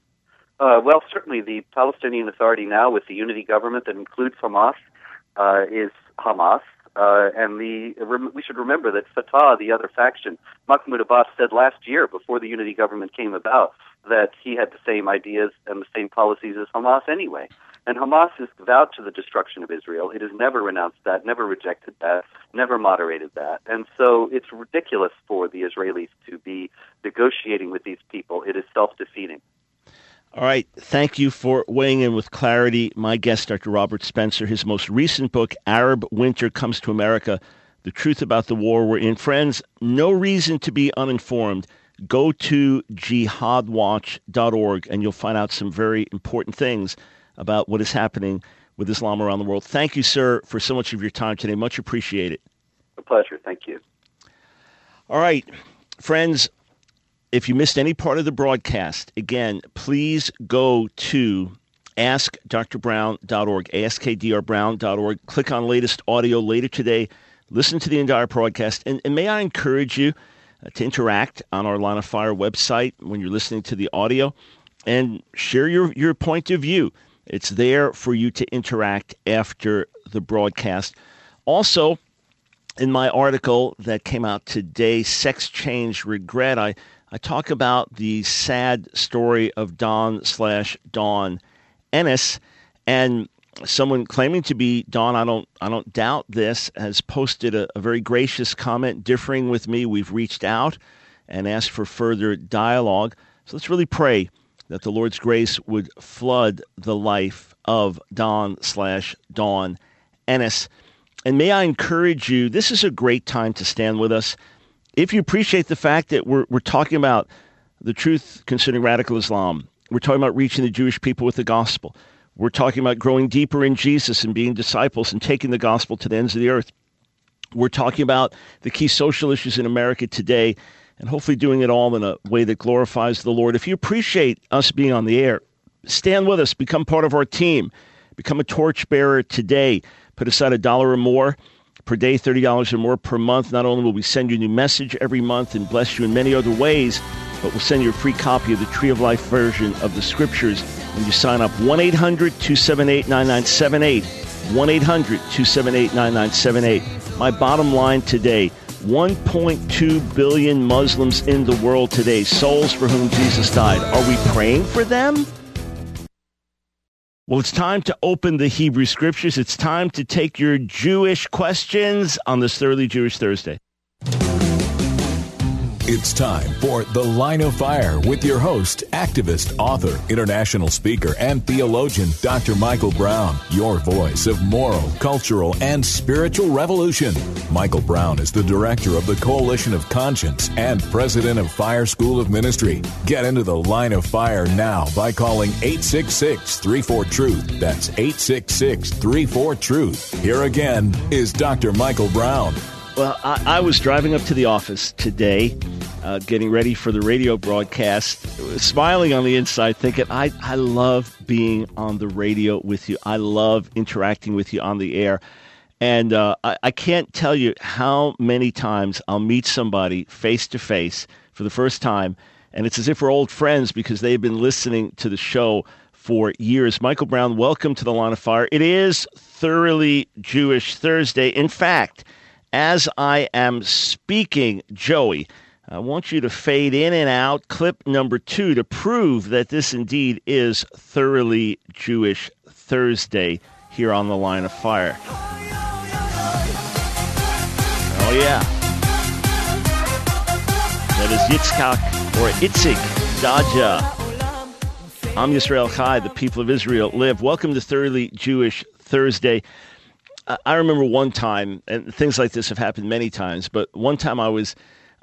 Well, certainly the Palestinian Authority now, with the unity government that includes Hamas, is Hamas. And we should remember that Fatah, the other faction, Mahmoud Abbas said last year, before the unity government came about, that he had the same ideas and the same policies as Hamas anyway. And Hamas has vowed to the destruction of Israel. It has never renounced that, never rejected that, never moderated that. And so it's ridiculous for the Israelis to be negotiating with these people. It is self-defeating. All right. Thank you for weighing in with clarity. My guest, Dr. Robert Spencer, his most recent book, Arab Winter Comes to America, The Truth About the War We're In. Friends, no reason to be uninformed. Go to jihadwatch.org and you'll find out some very important things about what is happening with Islam around the world. Thank you, sir, for so much of your time today. Much appreciated. A pleasure. Thank you. All right, friends, if you missed any part of the broadcast, again, please go to askdrbrown.org, askdrbrown.org. Click on latest audio later today. Listen to the entire broadcast. And may I encourage you to interact on our Line of Fire website when you're listening to the audio and share your point of view. It's there for you to interact after the broadcast. Also, in my article that came out today, Sex Change Regret, I talk about the sad story of Don/Dawn Ennis, and someone claiming to be Dawn, I don't doubt this, has posted a very gracious comment differing with me. We've reached out and asked for further dialogue. So let's really pray that the Lord's grace would flood the life of Don/Dawn Ennis. And may I encourage you, this is a great time to stand with us. If you appreciate the fact that we're talking about the truth concerning radical Islam, we're talking about reaching the Jewish people with the gospel, we're talking about growing deeper in Jesus and being disciples and taking the gospel to the ends of the earth, we're talking about the key social issues in America today, and hopefully doing it all in a way that glorifies the Lord. If you appreciate us being on the air, stand with us, become part of our team, become a torchbearer today. Put aside $1 or more per day, $30 or more per month. Not only will we send you a new message every month and bless you in many other ways, but we'll send you a free copy of the Tree of Life version of the Scriptures when you sign up. 1-800-278-9978. 1-800-278-9978. My bottom line today, 1.2 billion Muslims in the world today, souls for whom Jesus died. Are we praying for them? Well, it's time to open the Hebrew Scriptures. It's time to take your Jewish questions on this Thoroughly Jewish Thursday. It's time for The Line of Fire with your host, activist, author, international speaker, and theologian, Dr. Michael Brown, your voice of moral, cultural, and spiritual revolution. Michael Brown is the director of the Coalition of Conscience and president of Fire School of Ministry. Get into The Line of Fire now by calling 866-34-TRUTH. That's 866-34-TRUTH. Here again is Dr. Michael Brown. Well, I was driving up to the office today, getting ready for the radio broadcast, smiling on the inside, thinking, I love being on the radio with you. I love interacting with you on the air. And I can't tell you how many times I'll meet somebody face to face for the first time, and it's as if we're old friends because they've been listening to the show for years. Michael Brown, welcome to The Line of Fire. It is Thoroughly Jewish Thursday. In fact, as I am speaking, Joey, I want you to fade in and out clip number 2 to prove that this indeed is Thoroughly Jewish Thursday here on The Line of Fire. Oh, yeah. That is Yitzhak or Itzik Daja. I'm Yisrael Chai, the people of Israel live. Welcome to Thoroughly Jewish Thursday. I remember one time, and things like this have happened many times, but one time I was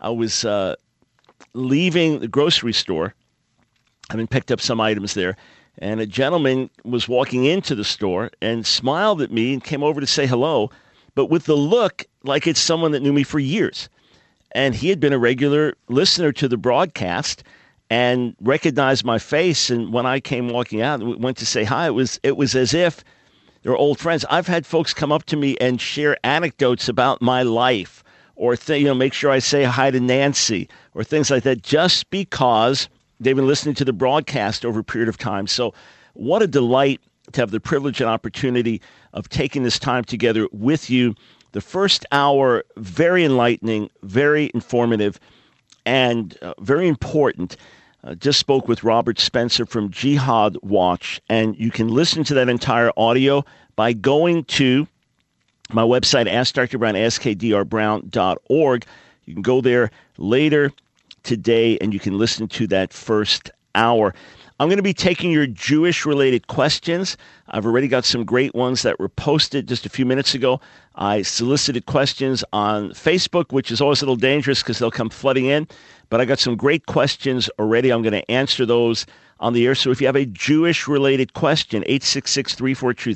leaving the grocery store, having picked up some items there, and a gentleman was walking into the store and smiled at me and came over to say hello, but with the look like it's someone that knew me for years. And he had been a regular listener to the broadcast and recognized my face, and when I came walking out and went to say hi, it was as if they're old friends. I've had folks come up to me and share anecdotes about my life, or make sure I say hi to Nancy, or things like that, just because they've been listening to the broadcast over a period of time. So what a delight to have the privilege and opportunity of taking this time together with you. The first hour, very enlightening, very informative, and very important. Just spoke with Robert Spencer from Jihad Watch, and you can listen to that entire audio by going to my website, Ask Dr. Brown, askdrbrown.org. You can go there later today, and you can listen to that first hour. I'm going to be taking your Jewish-related questions. I've already got some great ones that were posted just a few minutes ago. I solicited questions on Facebook, which is always a little dangerous because they'll come flooding in. But I got some great questions already. I'm going to answer those on the air. So if you have a Jewish-related question, 866-34-TRUTH,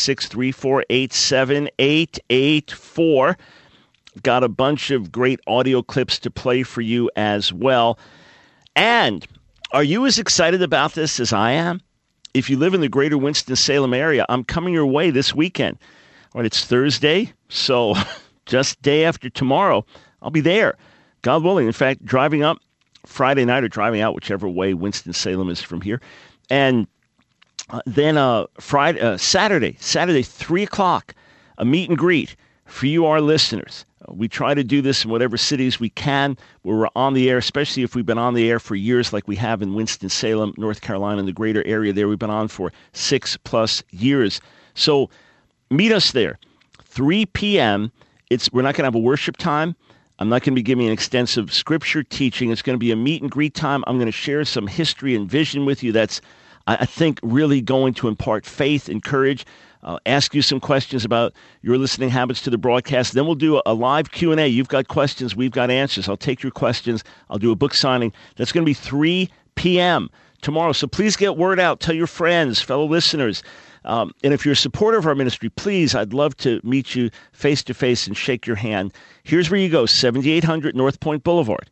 866-348-7884. Got a bunch of great audio clips to play for you as well. And are you as excited about this as I am? If you live in the greater Winston-Salem area, I'm coming your way this weekend. All right, it's Thursday, so just day after tomorrow, I'll be there, God willing. In fact, driving up Friday night or driving out, whichever way Winston-Salem is from here. And then Saturday, 3 o'clock, a meet and greet for you, our listeners. We try to do this in whatever cities we can where we're on the air, especially if we've been on the air for years like we have in Winston-Salem, North Carolina, and the greater area there. We've been on for 6+ years. So meet us there, 3 p.m. We're not going to have a worship time. I'm not going to be giving an extensive scripture teaching. It's going to be a meet and greet time. I'm going to share some history and vision with you that's, I think, really going to impart faith and courage. Ask you some questions about your listening habits to the broadcast. Then we'll do a live Q&A. You've got questions. We've got answers. I'll take your questions. I'll do a book signing. That's going to be 3 p.m. tomorrow. So please get word out. Tell your friends, fellow listeners. And if you're a supporter of our ministry, please, I'd love to meet you face-to-face and shake your hand. Here's where you go, 7800 North Point Boulevard.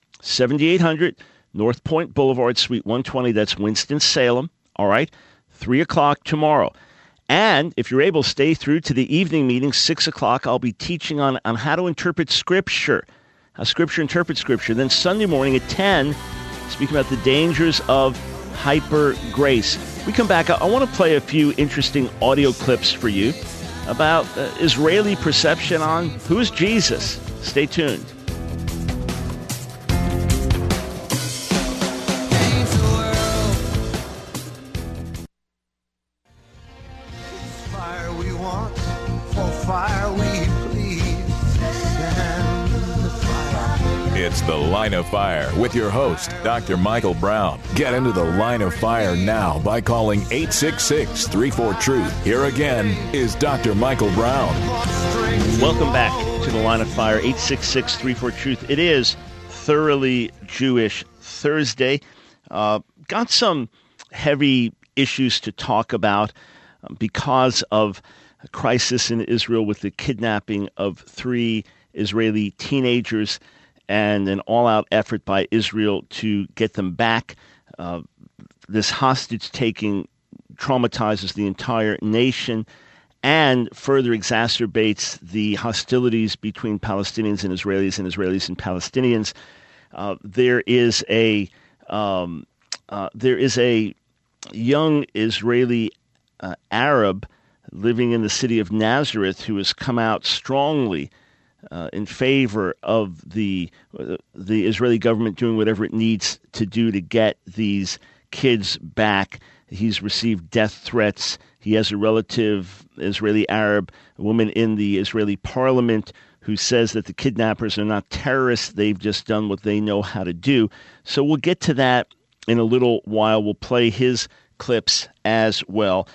7800 North Point Boulevard, Suite 120. That's Winston-Salem. All right? 3 o'clock tomorrow. And if you're able, stay through to the evening meeting, 6 o'clock. I'll be teaching on how to interpret Scripture, how Scripture interprets Scripture. Then Sunday morning at 10, speaking about the dangers of hyper grace. We come back. I want to play a few interesting audio clips for you about Israeli perception on who is Jesus. Stay tuned. Fire we please, send the fire. It's The Line of Fire with your host, Dr. Michael Brown. Get into The Line of Fire now by calling 866-34-TRUTH. Here again is Dr. Michael Brown. Welcome back to The Line of Fire, 866-34-TRUTH. It is Thoroughly Jewish Thursday. Got some heavy issues to talk about because of a crisis in Israel with the kidnapping of 3 Israeli teenagers and an all-out effort by Israel to get them back. This hostage-taking traumatizes the entire nation and further exacerbates the hostilities between Palestinians and Israelis and Palestinians. There is a young Israeli Arab living in the city of Nazareth who has come out strongly in favor of the Israeli government doing whatever it needs to do to get these kids back. He's received death threats. He has a relative, Israeli Arab, a woman in the Israeli parliament who says that the kidnappers are not terrorists. They've just done what they know how to do. So we'll get to that in a little while. We'll play his clips as well.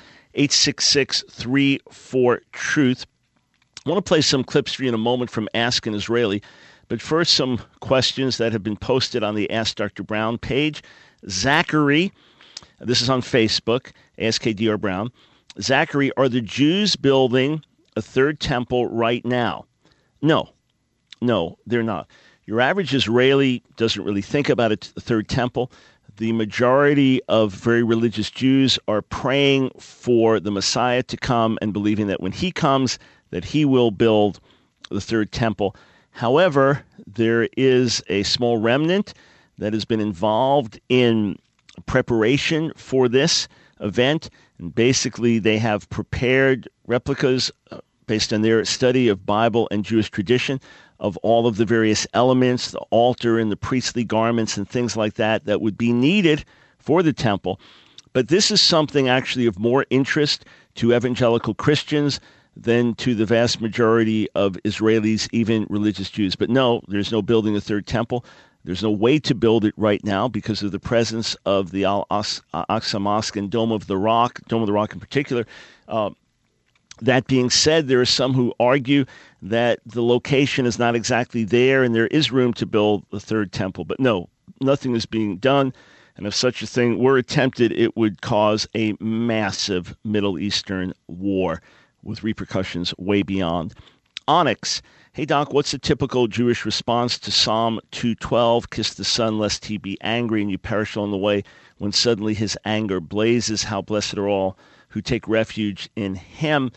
866-34-TRUTH. I want to play some clips for you in a moment from Ask an Israeli, but first some questions that have been posted on the Ask Dr. Brown page. Zachary, this is on Facebook, AskKDR Brown. Zachary, are the Jews building a third temple right now? No, they're not. Your average Israeli doesn't really think about a third temple. The majority of very religious Jews are praying for the Messiah to come and believing that when he comes, that he will build the third temple. However, there is a small remnant that has been involved in preparation for this event. And basically, they have prepared replicas based on their study of Bible and Jewish tradition of all of the various elements, the altar and the priestly garments and things like that that would be needed for the temple. But this is something actually of more interest to evangelical Christians than to the vast majority of Israelis, even religious Jews. But no, there's no building a third temple. There's no way to build it right now because of the presence of the Al-Aqsa Mosque and Dome of the Rock in particular. That being said, there are some who argue that the location is not exactly there and there is room to build a third temple. But no, nothing is being done. And if such a thing were attempted, it would cause a massive Middle Eastern war with repercussions way beyond. Onyx, hey Doc, what's a typical Jewish response to Psalm 2:12? Kiss the Son lest he be angry and you perish on the way when suddenly his anger blazes. How blessed are all who take refuge in him.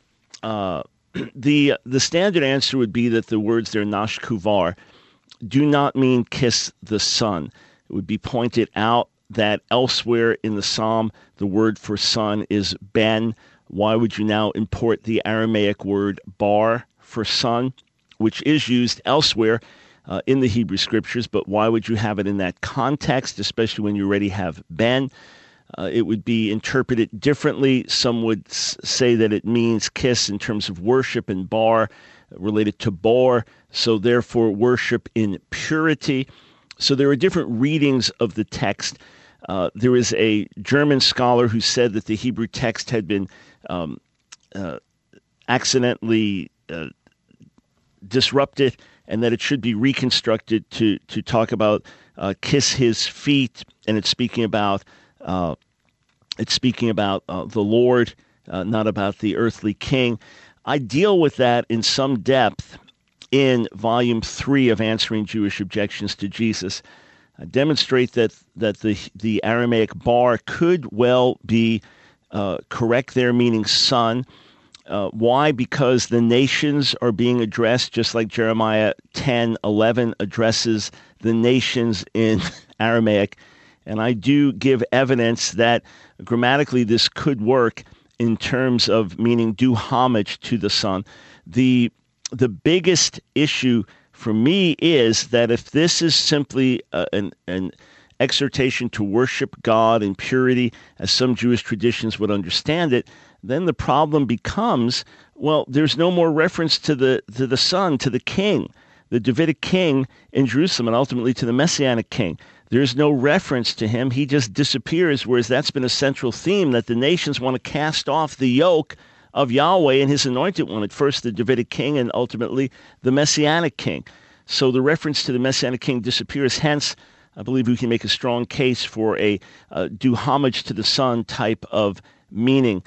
The standard answer would be that the words there, Nash Kuvar, do not mean kiss the Son. It would be pointed out that elsewhere in the Psalm, the word for son is ben. Why would you now import the Aramaic word bar for son, which is used elsewhere in the Hebrew Scriptures, but why would you have it in that context, especially when you already have ben? It would be interpreted differently. Some would say that it means kiss in terms of worship and bar related to bor, so therefore worship in purity. So there are different readings of the text. There is a German scholar who said that the Hebrew text had been accidentally disrupted and that it should be reconstructed to talk about kiss his feet, and it's speaking about the Lord, not about the earthly king. I deal with that in some depth in Volume 3 of Answering Jewish Objections to Jesus. I demonstrate that the Aramaic bar could well be correct there, meaning son. Why? Because the nations are being addressed, just like Jeremiah 10:11 addresses the nations in Aramaic. And I do give evidence that grammatically this could work in terms of meaning do homage to the Son. The biggest issue for me is that if this is simply an exhortation to worship God in purity, as some Jewish traditions would understand it, then the problem becomes, well, there's no more reference to the Son, to the King. the Davidic king in Jerusalem and ultimately to the Messianic king. There's no reference to him. He just disappears, whereas that's been a central theme, that the nations want to cast off the yoke of Yahweh and his anointed one, at first the Davidic king and ultimately the Messianic king. So the reference to the Messianic king disappears. Hence, I believe we can make a strong case for a do homage to the Son type of meaning.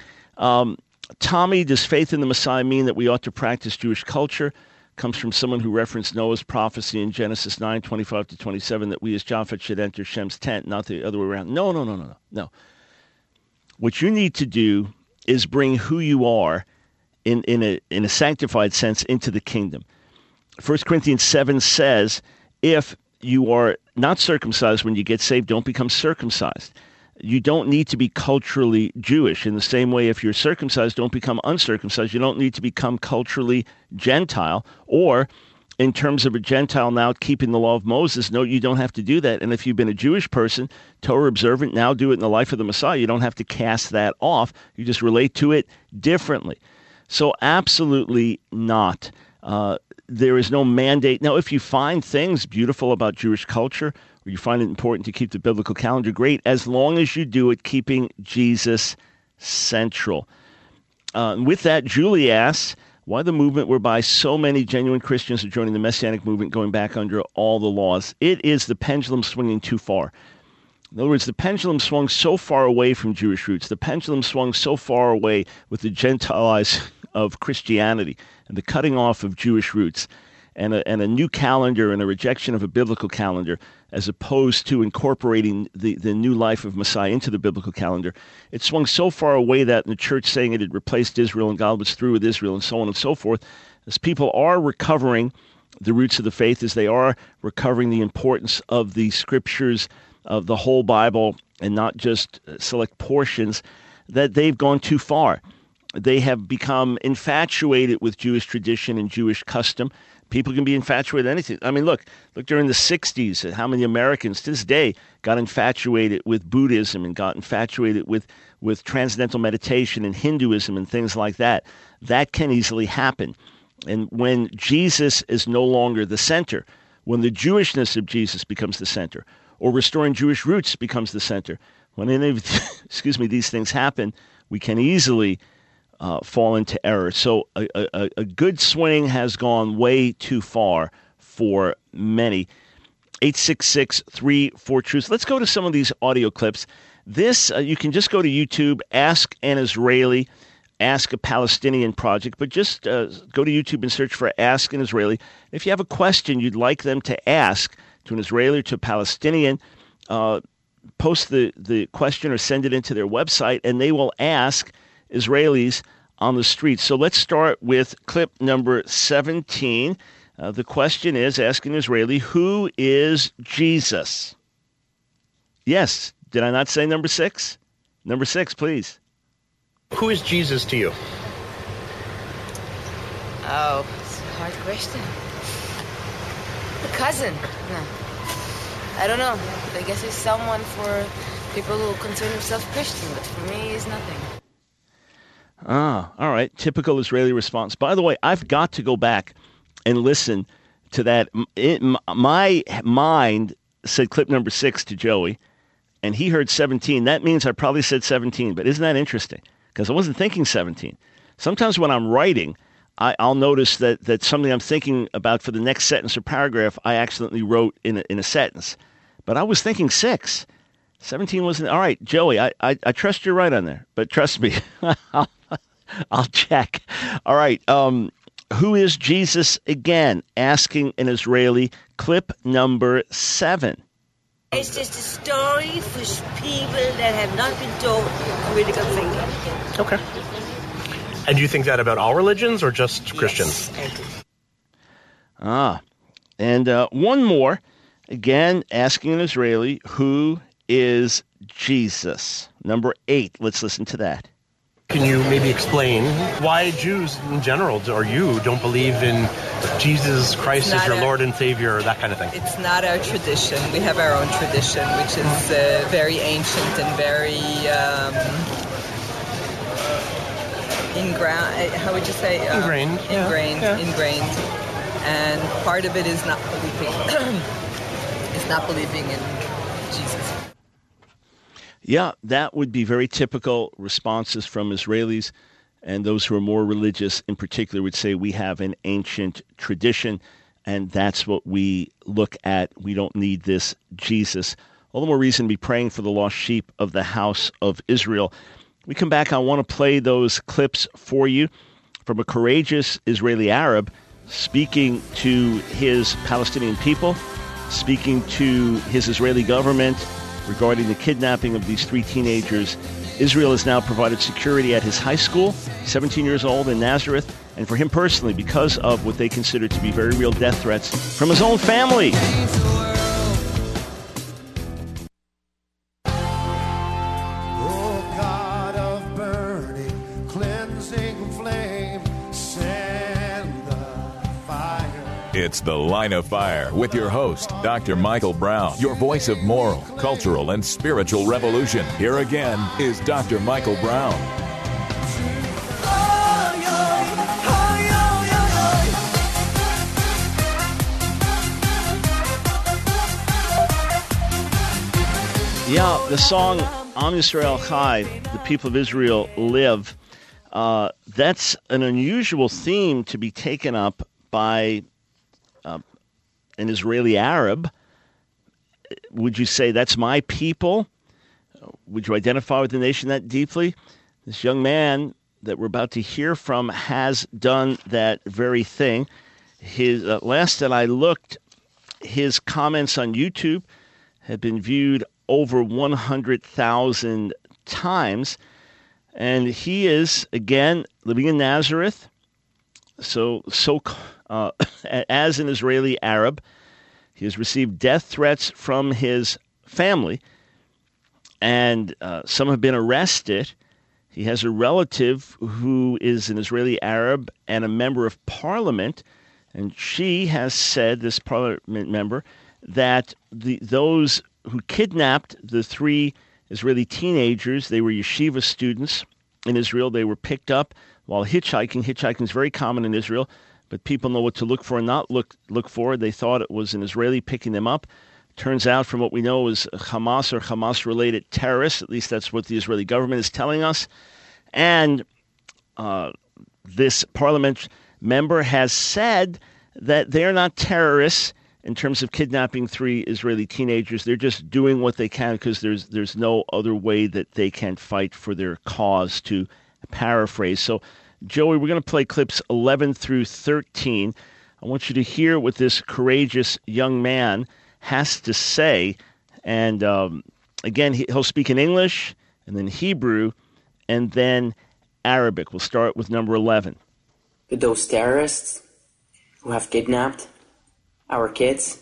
Tommy, does faith in the Messiah mean that we ought to practice Jewish culture? Comes from someone who referenced Noah's prophecy in Genesis 9:25-27 that we as Japheth should enter Shem's tent, not the other way around. No. What you need to do is bring who you are in a sanctified sense into the kingdom. 1 Corinthians 7 says, if you are not circumcised when you get saved, don't become circumcised. You don't need to be culturally Jewish. In the same way, if you're circumcised, don't become uncircumcised. You don't need to become culturally Gentile. Or, in terms of a Gentile now keeping the law of Moses, no, you don't have to do that. And if you've been a Jewish person, Torah observant, now do it in the life of the Messiah. You don't have to cast that off. You just relate to it differently. So absolutely not. There is no mandate. Now, if you find things beautiful about Jewish culture, or you find it important to keep the biblical calendar, great, as long as you do it keeping Jesus central. With that, Julie asks, why the movement whereby so many genuine Christians are joining the Messianic movement going back under all the laws? It is the pendulum swinging too far. In other words, the pendulum swung so far away from Jewish roots. The pendulum swung so far away with the Gentiles of Christianity and the cutting off of Jewish roots and a new calendar and a rejection of a biblical calendar, as opposed to incorporating the new life of Messiah into the biblical calendar. It swung so far away that in the church saying it had replaced Israel and God was through with Israel and so on and so forth, as people are recovering the roots of the faith, as they are recovering the importance of the scriptures of the whole Bible and not just select portions, that they've gone too far. They have become infatuated with Jewish tradition and Jewish custom. People can be infatuated with anything. I mean, look during the 60s, how many Americans to this day got infatuated with Buddhism and got infatuated with transcendental meditation and Hinduism and things like that. That can easily happen. And when Jesus is no longer the center, when the Jewishness of Jesus becomes the center, or restoring Jewish roots becomes the center, when any of these things happen, we can easily fall into error. So a good swing has gone way too far for many. 866-34-TRUTH. Let's go to some of these audio clips. This, you can just go to YouTube, Ask an Israeli, Ask a Palestinian Project, but just go to YouTube and search for Ask an Israeli. If you have a question you'd like them to ask to an Israeli or to a Palestinian, post the question or send it into their website, and they will ask Israelis on the street. So let's start with clip number 17. The question is, asking Israeli, who is Jesus? Yes. Did I not say number 6? Number 6, please. Who is Jesus to you? Oh, it's a hard question. A cousin. No. I don't know. I guess he's someone for people who consider themselves Christian, but for me, he's nothing. All right. Typical Israeli response. By the way, I've got to go back and listen to that. My mind said clip number 6 to Joey, and he heard 17. That means I probably said 17, but isn't that interesting? Because I wasn't thinking 17. Sometimes when I'm writing, I'll notice that something I'm thinking about for the next sentence or paragraph, I accidentally wrote in a sentence. But I was thinking 6. 17 wasn't. All right, Joey, I trust you're right on there, but trust me, I'll check. All right, who is Jesus again? Asking an Israeli. Clip number 7. It's just a story for people that have not been taught critical thinking. Okay. And do you think that about all religions or just Christians? Yes, I do. And one more. Again, asking an Israeli, who is Jesus? Number 8. Let's listen to that. Can you maybe explain why Jews in general, or you, don't believe in Jesus Christ as your Lord and Savior, or that kind of thing? It's not our tradition. We have our own tradition, which is very ancient and very how would you say? Ingrained. Ingrained. and part of it is not believing in Jesus. Yeah, that would be very typical responses from Israelis, and those who are more religious in particular would say we have an ancient tradition, and that's what we look at. We don't need this Jesus. All the more reason to be praying for the lost sheep of the house of Israel. We come back, I want to play those clips for you from a courageous Israeli Arab speaking to his Palestinian people, speaking to his Israeli government regarding the kidnapping of these 3 teenagers. Israel has now provided security at his high school, 17 years old in Nazareth, and for him personally, because of what they consider to be very real death threats from his own family. It's The Line of Fire with your host, Dr. Michael Brown, your voice of moral, cultural, and spiritual revolution. Here again is Dr. Michael Brown. Yeah, the song Am Yisrael Chai, the people of Israel live, that's an unusual theme to be taken up by an Israeli Arab. Would you say that's my people? Would you identify with the nation that deeply? This young man that we're about to hear from has done that very thing. His last that I looked, his comments on YouTube have been viewed over 100,000 times. And he is, again, living in Nazareth. So as an Israeli Arab, he has received death threats from his family, and some have been arrested. He has a relative who is an Israeli Arab and a member of parliament, and she has said, this parliament member, that those who kidnapped the 3 Israeli teenagers, they were yeshiva students in Israel. They were picked up while hitchhiking. Hitchhiking is very common in Israel, but people know what to look for and not look for. They thought it was an Israeli picking them up. Turns out, from what we know, is Hamas or Hamas-related terrorists. At least that's what the Israeli government is telling us. And this parliament member has said that they're not terrorists in terms of kidnapping 3 Israeli teenagers. They're just doing what they can because there's no other way that they can fight for their cause, to paraphrase. So, Joey, we're going to play clips 11 through 13. I want you to hear what this courageous young man has to say. And again, he'll speak in English, and then Hebrew, and then Arabic. We'll start with number 11. Those terrorists who have kidnapped our kids,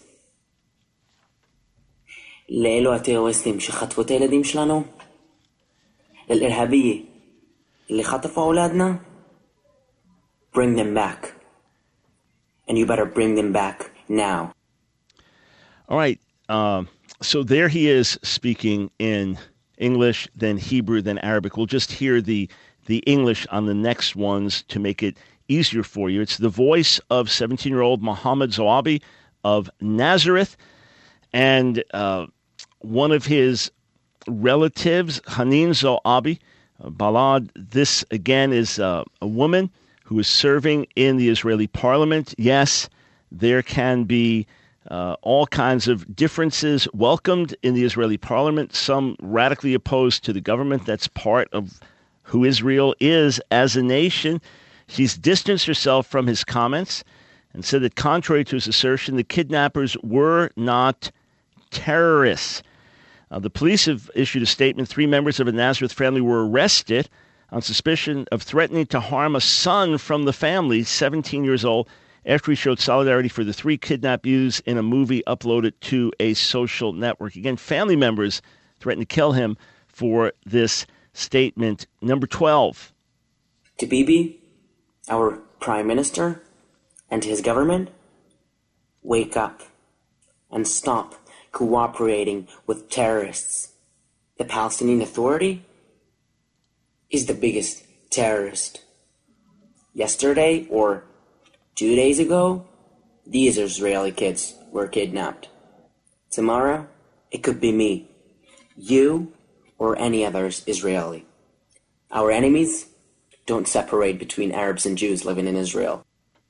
לאלו הטרוריסטים שחטפו את הילדים שלנו, ללהבייה اللي خطفوا أولادنا, bring them back. And you better bring them back now. All right. So there he is speaking in English, then Hebrew, then Arabic. We'll just hear the English on the next ones to make it easier for you. It's the voice of 17-year-old Mohammed Zoabi of Nazareth, and one of his relatives, Hanin Zoabi, Balad. This, again, is a woman who is serving in the Israeli parliament. Yes, there can be all kinds of differences welcomed in the Israeli parliament, some radically opposed to the government. That's part of who Israel is as a nation. She's distanced herself from his comments and said that, contrary to his assertion, the kidnappers were not terrorists. The police have issued a statement. 3 members of a Nazareth family were arrested on suspicion of threatening to harm a son from the family, 17 years old, after he showed solidarity for the 3 kidnapped youths in a movie uploaded to a social network. Again, family members threatened to kill him for this statement. Number 12. To Bibi, our prime minister, and his government, wake up and stop cooperating with terrorists. The Palestinian Authority is the biggest terrorist. Yesterday, or 2 days ago, these Israeli kids were kidnapped. Tomorrow, it could be me, you, or any other Israeli. Our enemies don't separate between Arabs and Jews living in Israel.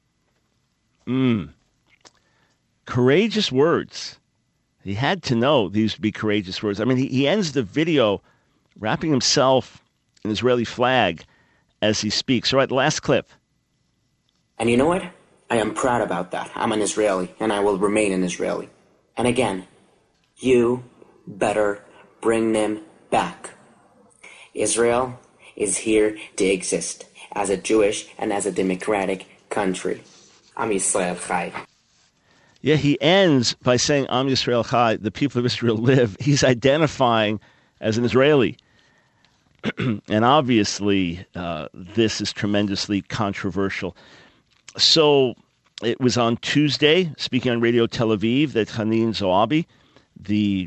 Courageous words. He had to know these would be courageous words. I mean, he ends the video wrapping himself in Israeli flag as he speaks. All right, the last clip. And you know what? I am proud about that. I'm an Israeli, and I will remain an Israeli. And again, you better bring them back. Israel is here to exist as a Jewish and as a democratic country. Am Yisrael Chai. Yeah, he ends by saying, Am Yisrael Chai, the people of Israel live. He's identifying as an Israeli. And obviously, this is tremendously controversial. So it was on Tuesday, speaking on Radio Tel Aviv, that Hanin Zoabi, the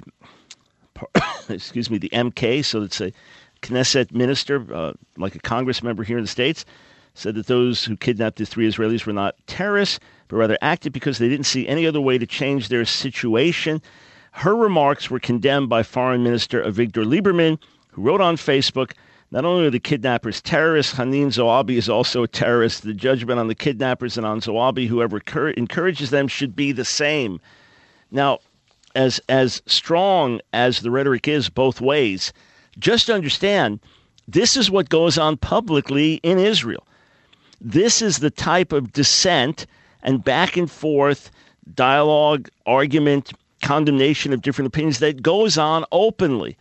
MK, so it's a Knesset minister, like a Congress member here in the States, said that those who kidnapped the 3 Israelis were not terrorists, but rather acted because they didn't see any other way to change their situation. Her remarks were condemned by Foreign Minister Avigdor Lieberman, who wrote on Facebook, not only are the kidnappers terrorists, Hanin Zoabi is also a terrorist. The judgment on the kidnappers and on Zoabi, whoever encourages them, should be the same. Now, as strong as the rhetoric is both ways, just understand, this is what goes on publicly in Israel. This is the type of dissent and back and forth dialogue, argument, condemnation of different opinions that goes on openly.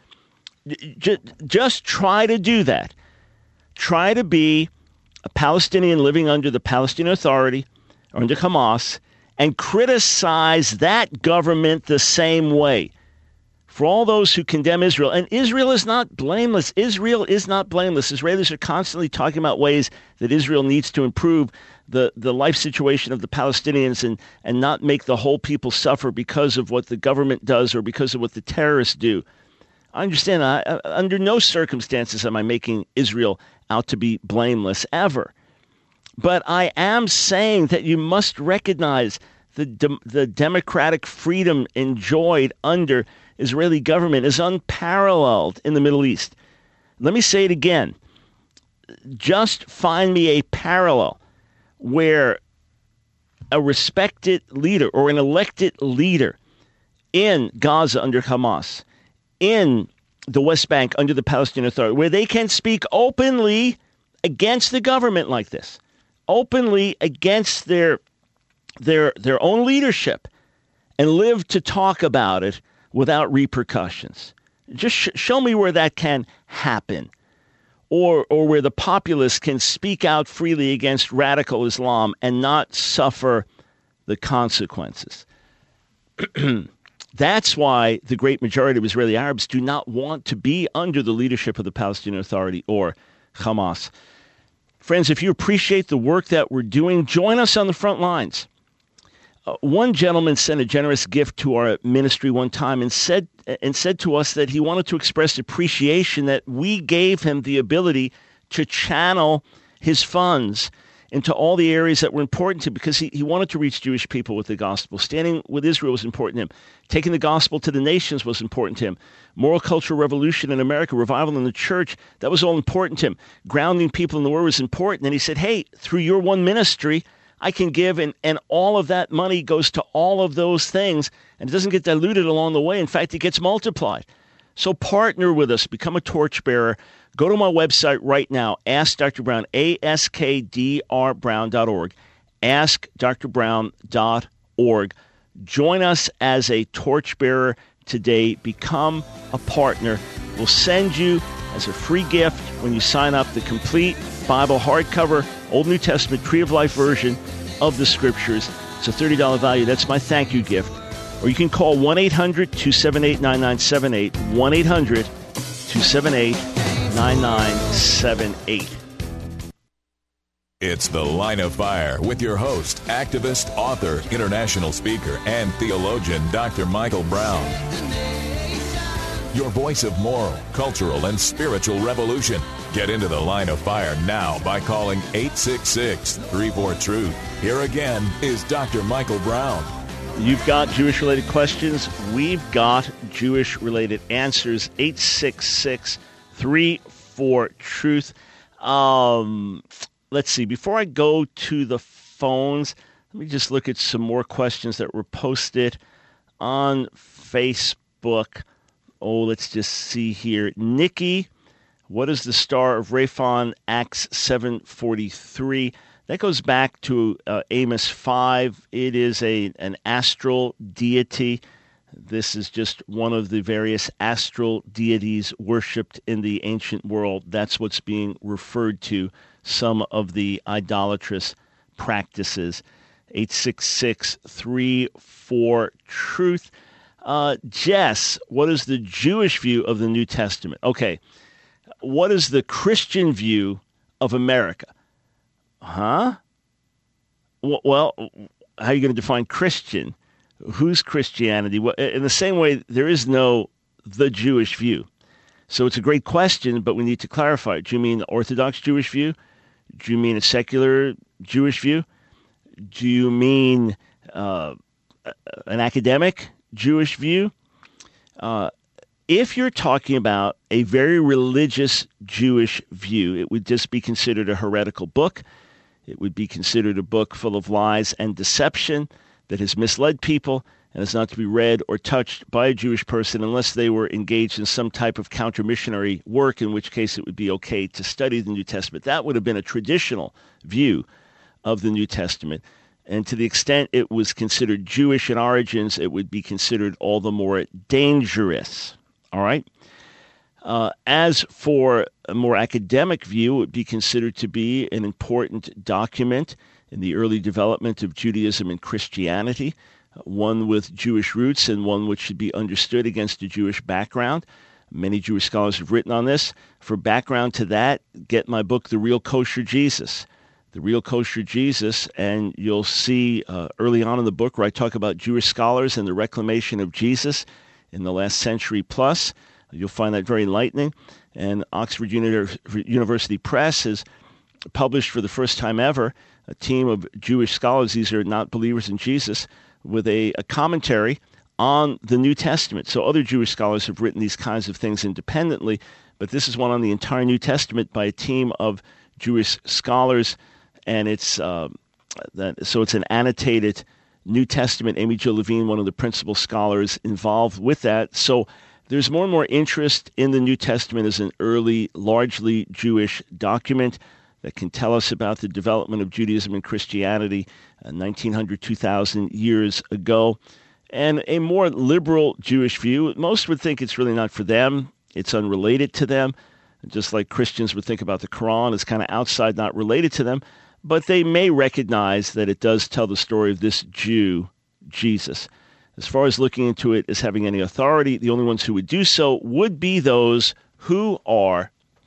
Just try to do that. Try to be a Palestinian living under the Palestinian Authority, or under Hamas, and criticize that government the same way. For all those who condemn Israel, and Israel is not blameless. Israel is not blameless. Israelis are constantly talking about ways that Israel needs to improve the life situation of the Palestinians and not make the whole people suffer because of what the government does or because of what the terrorists do. I understand. Under no circumstances am I making Israel out to be blameless, ever. But I am saying that you must recognize the democratic freedom enjoyed under Israeli government is unparalleled in the Middle East. Let me say it again. Just find me a parallel where a respected leader or an elected leader in Gaza under Hamas, in the West Bank under the Palestinian Authority, where they can speak openly against the government like this, openly against their own leadership, and live to talk about it without repercussions. Just show me where that can happen, or where the populace can speak out freely against radical Islam and not suffer the consequences. That's why the great majority of Israeli Arabs do not want to be under the leadership of the Palestinian Authority or Hamas. Friends, if you appreciate the work that we're doing, join us on the front lines. One gentleman sent a generous gift to our ministry one time and said to us that he wanted to express appreciation that we gave him the ability to channel his funds into all the areas that were important to him, because he wanted to reach Jewish people with the gospel. Standing with Israel was important to him. Taking the gospel to the nations was important to him. Moral cultural revolution in America, revival in the church, that was all important to him. Grounding people in the word was important. And he said, hey, through your one ministry, I can give, and all of that money goes to all of those things, and it doesn't get diluted along the way. In fact, it gets multiplied. So partner with us. Become a torchbearer. Go to my website right now, Ask Dr. Brown, askdrbrown.org, askdrbrown.org. Join us as a torchbearer today. Become a partner. We'll send you as a free gift when you sign up the complete Bible hardcover, Old New Testament, Tree of Life version of the Scriptures. It's a $30 value. That's my thank you gift. Or you can call 1-800-278-9978, 1-800-278-9978. It's The Line of Fire with your host, activist, author, international speaker, and theologian, Dr. Michael Brown. Your voice of moral, cultural, and spiritual revolution. Get into the line of fire now by calling 866-34-TRUTH. Here again is Dr. Michael Brown. You've got Jewish-related questions. We've got Jewish-related answers. 866-34-TRUTH. Let's see. Before I go to the phones, let me just look at some more questions that were posted on Facebook. Oh, let's just see here. Nikki, what is the star of Raphon, Acts 7:43? That goes back to Amos 5. It is an astral deity. This is just one of the various astral deities worshipped in the ancient world. That's what's being referred to, some of the idolatrous practices. 866-34-TRUTH. Jess, what is the Jewish view of the New Testament? Okay, what is the Christian view of America? Huh? Well, how are you going to define Christian? Who's Christianity? Well, in the same way, there is no the Jewish view. So it's a great question, but we need to clarify. Do you mean the Orthodox Jewish view? Do you mean a secular Jewish view? Do you mean an academic Jewish view? If you're talking about a very religious Jewish view, it would just be considered a heretical book. It would be considered a book full of lies and deception that has misled people and is not to be read or touched by a Jewish person unless they were engaged in some type of counter-missionary work, in which case it would be okay to study the New Testament. That would have been a traditional view of the New Testament. And to the extent it was considered Jewish in origins, it would be considered all the more dangerous. All right? As for a more academic view, it would be considered to be an important document in the early development of Judaism and Christianity, one with Jewish roots and one which should be understood against a Jewish background. Many Jewish scholars have written on this. For background to that, get my book, The Real Kosher Jesus. The Real Kosher Jesus, and you'll see early on in the book where I talk about Jewish scholars and the reclamation of Jesus in the last century plus. You'll find that very enlightening. And Oxford University Press has published for the first time ever a team of Jewish scholars. These are not believers in Jesus, with a commentary on the New Testament. So other Jewish scholars have written these kinds of things independently, but this is one on the entire New Testament by a team of Jewish scholars, and it's it's an annotated New Testament. Amy Jo Levine, one of the principal scholars involved with that. So there's more and more interest in the New Testament as an early, largely Jewish document that can tell us about the development of Judaism and Christianity 1900, 2,000 years ago. And a more liberal Jewish view, most would think it's really not for them. It's unrelated to them. Just like Christians would think about the Quran as kind of outside, not related to them. But they may recognize that it does tell the story of this Jew, Jesus. As far as looking into it as having any authority, the only ones who would do so would be those who are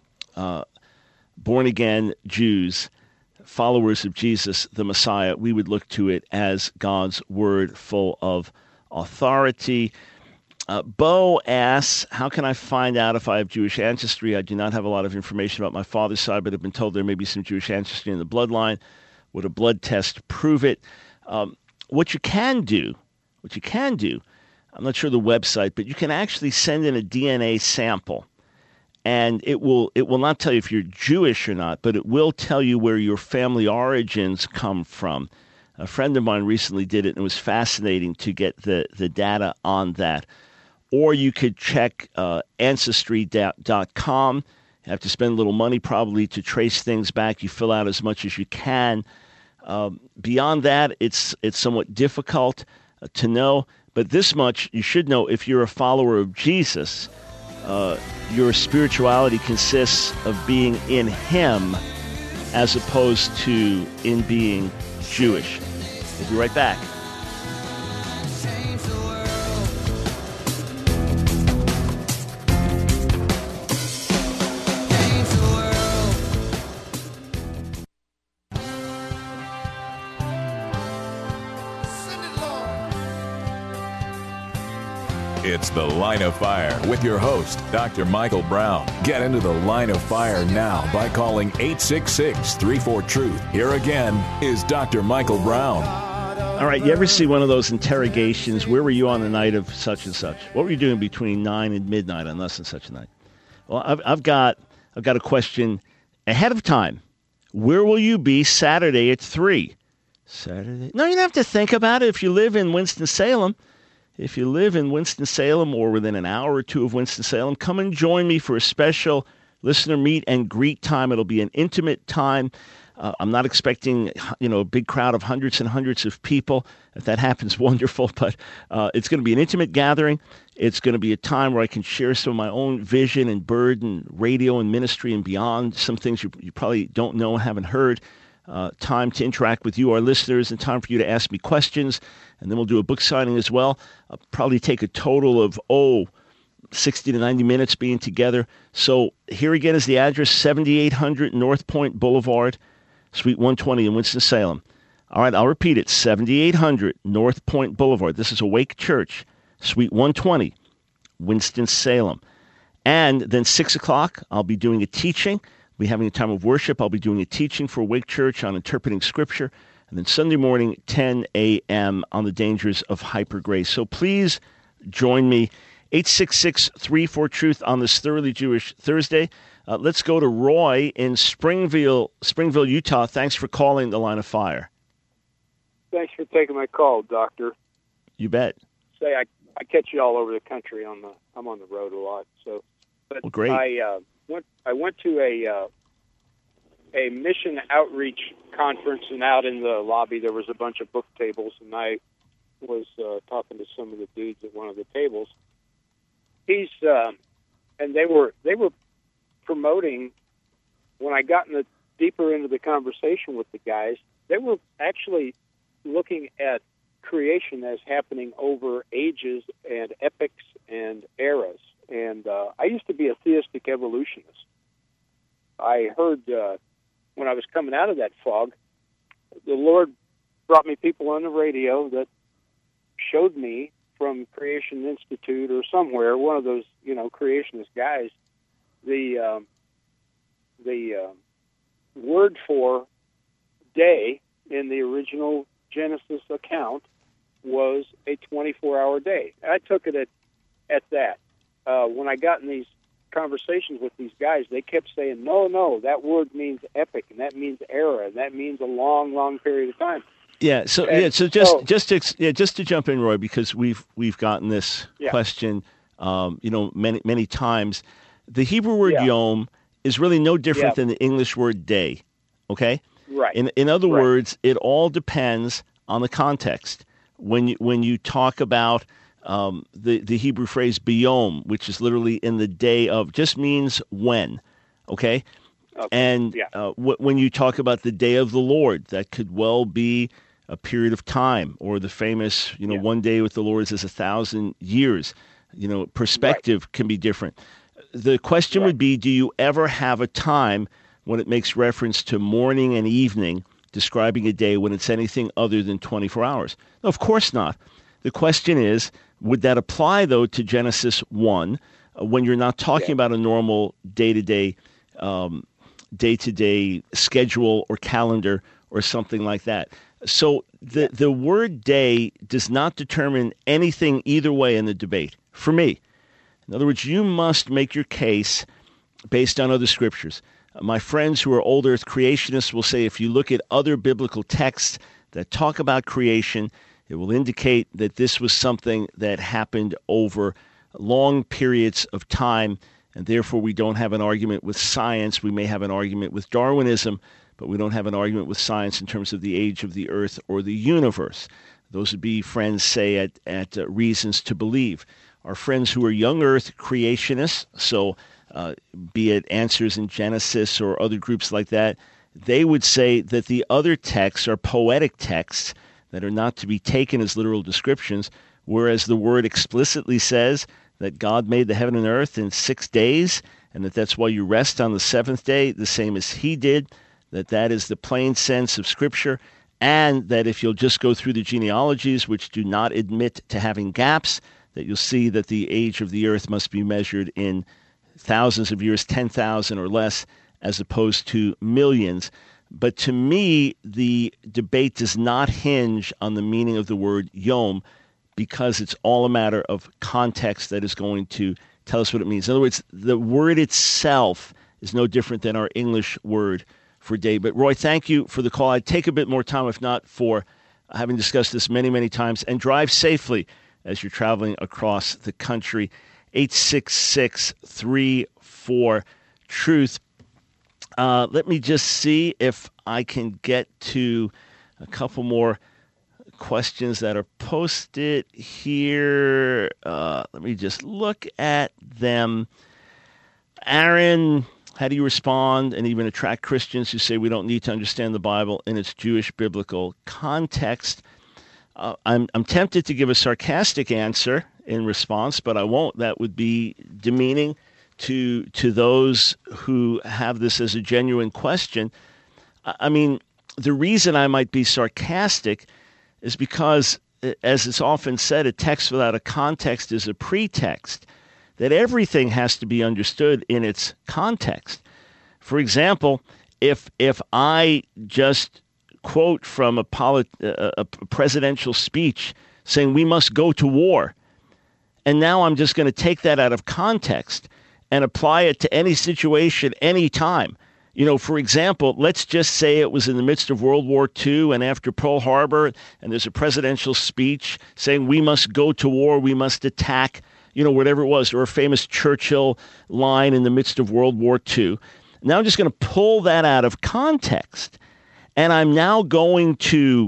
born-again Jews, followers of Jesus, the Messiah. We would look to it as God's word full of authority. Bo asks, how can I find out if I have Jewish ancestry? I do not have a lot of information about my father's side, but have been told there may be some Jewish ancestry in the bloodline. Would a blood test prove it? What you can do, I'm not sure the website, but you can actually send in a DNA sample, and it will not tell you if you're Jewish or not, but it will tell you where your family origins come from. A friend of mine recently did it, and it was fascinating to get the data on that. Or you could check Ancestry.com. You have to spend a little money probably to trace things back. You fill out as much as you can. Beyond that, it's somewhat difficult to know. But this much you should know: if you're a follower of Jesus, your spirituality consists of being in Him as opposed to in being Jewish. We'll be right back. It's The Line of Fire with your host, Dr. Michael Brown. Get into the Line of Fire now by calling 866-34-TRUTH. Here again is Dr. Michael Brown. All right, you ever see one of those interrogations? Where were you on the night of such and such? What were you doing between 9 and midnight on thus and such a night? Well, I've got a question ahead of time. Where will you be Saturday at 3? Saturday? No, you don't have to think about it if you live in Winston-Salem. If you live in Winston-Salem or within an hour or two of Winston-Salem, come and join me for a special listener meet and greet time. It'll be an intimate time. I'm not expecting, a big crowd of hundreds and hundreds of people. If that happens, wonderful. But it's going to be an intimate gathering. It's going to be a time where I can share some of my own vision and burden, radio and ministry and beyond, some things you probably don't know and haven't heard. Time to interact with you, our listeners, and time for you to ask me questions. And then we'll do a book signing as well. I'll probably take a total of, 60 to 90 minutes being together. So here again is the address, 7800 North Point Boulevard, Suite 120 in Winston-Salem. All right, I'll repeat it, 7800 North Point Boulevard. This is Awake Church, Suite 120, Winston-Salem. And then 6 o'clock, I'll be doing a teaching. We'll be having a time of worship. I'll be doing a teaching for Awake Church on interpreting Scripture. And then Sunday morning, 10 a.m. on the dangers of hypergrace. So please join me, 866-34-TRUTH on this Thoroughly Jewish Thursday. Let's go to Roy in Springville, Utah. Thanks for calling the Line of Fire. Thanks for taking my call, Doctor. You bet. Say I catch you all over the country. I'm on the road a lot. But well, great. I went to a mission outreach conference, and out in the lobby there was a bunch of book tables, and I was talking to some of the dudes at one of the tables. And they were promoting. When I got deeper into the conversation with the guys, they were actually looking at creation as happening over ages and epochs and eras. And I used to be a theistic evolutionist. I heard when I was coming out of that fog, the Lord brought me people on the radio that showed me from Creation Institute or somewhere, one of those, creationist guys, the word for day in the original Genesis account was a 24-hour day. I took it at that. When I got in these conversations with these guys, they kept saying, no, that word means epic, and that means era, and that means a long, long period of time. Yeah. So just to jump in, Roy, because we've gotten this question, many times. The Hebrew word yom is really no different than the English word day. Okay. Right. In other words, it all depends on the context. When you talk about the Hebrew phrase biyom, which is literally in the day of, just means when. Okay. And when you talk about the day of the Lord, that could well be a period of time, or the famous, one day with the Lord is 1,000 years. Perspective can be different. The question would be, do you ever have a time when it makes reference to morning and evening, describing a day when it's anything other than 24 hours? No, of course not. The question is, would that apply, though, to Genesis 1, when you're not talking about a normal day-to-day schedule or calendar or something like that? So the word day does not determine anything either way in the debate, for me. In other words, you must make your case based on other scriptures. My friends who are old earth creationists will say if you look at other biblical texts that talk about creation, it will indicate that this was something that happened over long periods of time, and therefore we don't have an argument with science. We may have an argument with Darwinism, but we don't have an argument with science in terms of the age of the earth or the universe. Those would be, friends say, at reasons to believe. Our friends who are young earth creationists, so be it Answers in Genesis or other groups like that, they would say that the other texts are poetic texts that are not to be taken as literal descriptions, whereas the word explicitly says that God made the heaven and earth in 6 days, and that's why you rest on the seventh day, the same as he did, that is the plain sense of Scripture, and that if you'll just go through the genealogies, which do not admit to having gaps, that you'll see that the age of the earth must be measured in thousands of years, 10,000 or less, as opposed to millions. But to me, the debate does not hinge on the meaning of the word yom, because it's all a matter of context that is going to tell us what it means. In other words, the word itself is no different than our English word for day. But Roy, thank you for the call. I'd take a bit more time, if not for having discussed this many, many times. And drive safely as you're traveling across the country. 866-34-TRUTH. Let me just see if I can get to a couple more questions that are posted here. Let me just look at them. Aaron, how do you respond and even attract Christians who say we don't need to understand the Bible in its Jewish biblical context? I'm tempted to give a sarcastic answer in response, but I won't. That would be demeaning to those who have this as a genuine question. I mean, the reason I might be sarcastic is because, as it's often said, a text without a context is a pretext, that everything has to be understood in its context. For example, if I just quote from a presidential speech saying we must go to war, and now I'm just going to take that out of context and apply it to any situation, any time. You know, for example, let's just say it was in the midst of World War II and after Pearl Harbor, and there's a presidential speech saying we must go to war, we must attack, you know, whatever it was, or a famous Churchill line in the midst of World War II. Now I'm just going to pull that out of context, and I'm now going to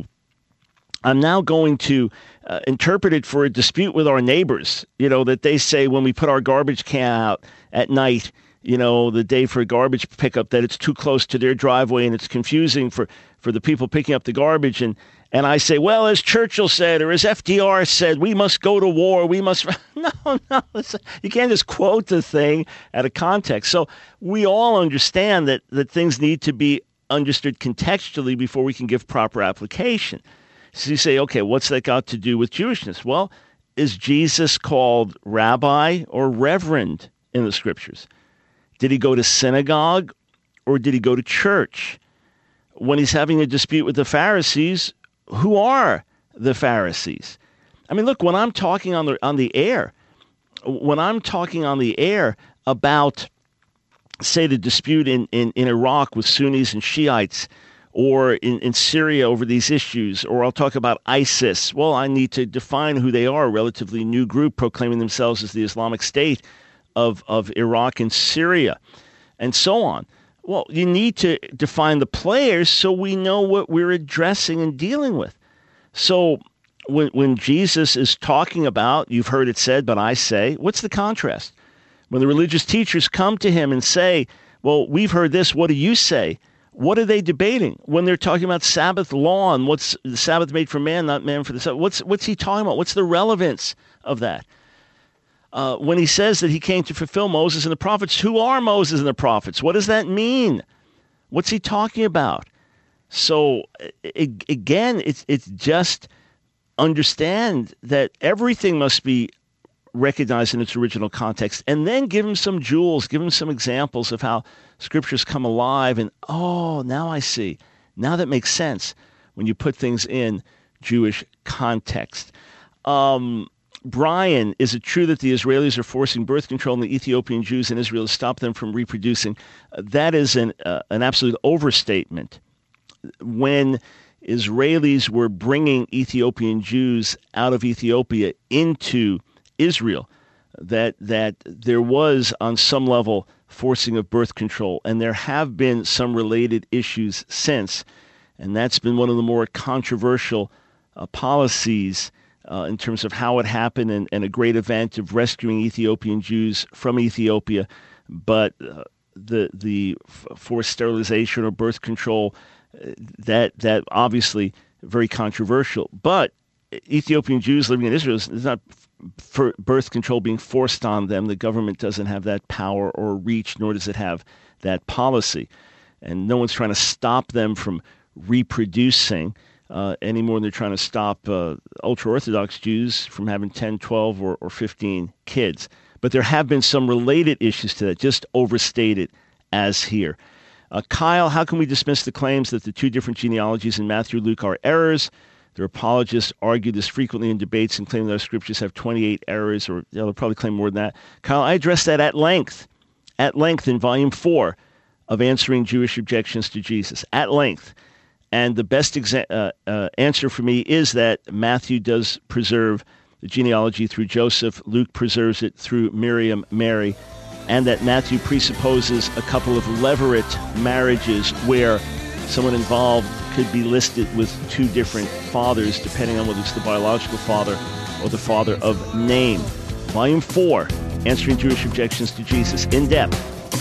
interpret it for a dispute with our neighbors, you know, that they say when we put our garbage can out at night, you know, the day for a garbage pickup, that it's too close to their driveway and it's confusing for the people picking up the garbage. And I say, well, as Churchill said, or as FDR said, we must go to war. We must. No, you can't just quote the thing out of context. So we all understand that things need to be understood contextually before we can give proper application. So you say, okay, what's that got to do with Jewishness? Well, is Jesus called rabbi or reverend in the scriptures? Did he go to synagogue or did he go to church? When he's having a dispute with the Pharisees, who are the Pharisees? I mean, look, when I'm talking on the air about, say, the dispute in Iraq with Sunnis and Shiites, or in Syria over these issues, or I'll talk about ISIS. Well, I need to define who they are, a relatively new group proclaiming themselves as the Islamic State of Iraq and Syria, and so on. Well, you need to define the players so we know what we're addressing and dealing with. So when Jesus is talking about, you've heard it said, but I say, what's the contrast? When the religious teachers come to him and say, well, we've heard this, what do you say? What are they debating when they're talking about Sabbath law and what's the Sabbath made for man, not man for the Sabbath? What's he talking about? What's the relevance of that? When he says that he came to fulfill Moses and the prophets, who are Moses and the prophets? What does that mean? What's he talking about? So again, it's just understand that everything must be recognized in its original context, and then give him some jewels, give him some examples of how scriptures come alive, and now I see. Now that makes sense when you put things in Jewish context. Brian, is it true that the Israelis are forcing birth control on the Ethiopian Jews in Israel to stop them from reproducing? That is an absolute overstatement. When Israelis were bringing Ethiopian Jews out of Ethiopia into Israel, that there was on some level forcing of birth control, and there have been some related issues since, and that's been one of the more controversial policies in terms of how it happened, and a great event of rescuing Ethiopian Jews from Ethiopia, but the forced sterilization or birth control, that obviously very controversial. But Ethiopian Jews living in Israel is not for birth control being forced on them. The government doesn't have that power or reach, nor does it have that policy. And no one's trying to stop them from reproducing. any more than they're trying to stop ultra-Orthodox Jews from having 10, 12, or 15 kids. But there have been some related issues to that, just overstated as here. Kyle, how can we dismiss the claims that the two different genealogies in Matthew and Luke are errors? Their apologists argue this frequently in debates and claim that our scriptures have 28 errors, or they'll probably claim more than that. Kyle, I addressed that at length in Volume 4 of Answering Jewish Objections to Jesus, at length. And the best answer for me is that Matthew does preserve the genealogy through Joseph, Luke preserves it through Miriam, Mary, and that Matthew presupposes a couple of levirate marriages where someone involved could be listed with two different fathers, depending on whether it's the biological father or the father of name. Volume 4, Answering Jewish Objections to Jesus, in depth.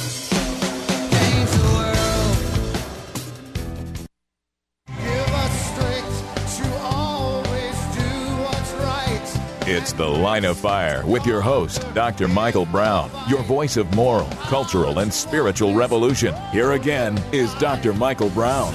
It's The Line of Fire with your host, Dr. Michael Brown, your voice of moral, cultural, and spiritual revolution. Here again is Dr. Michael Brown.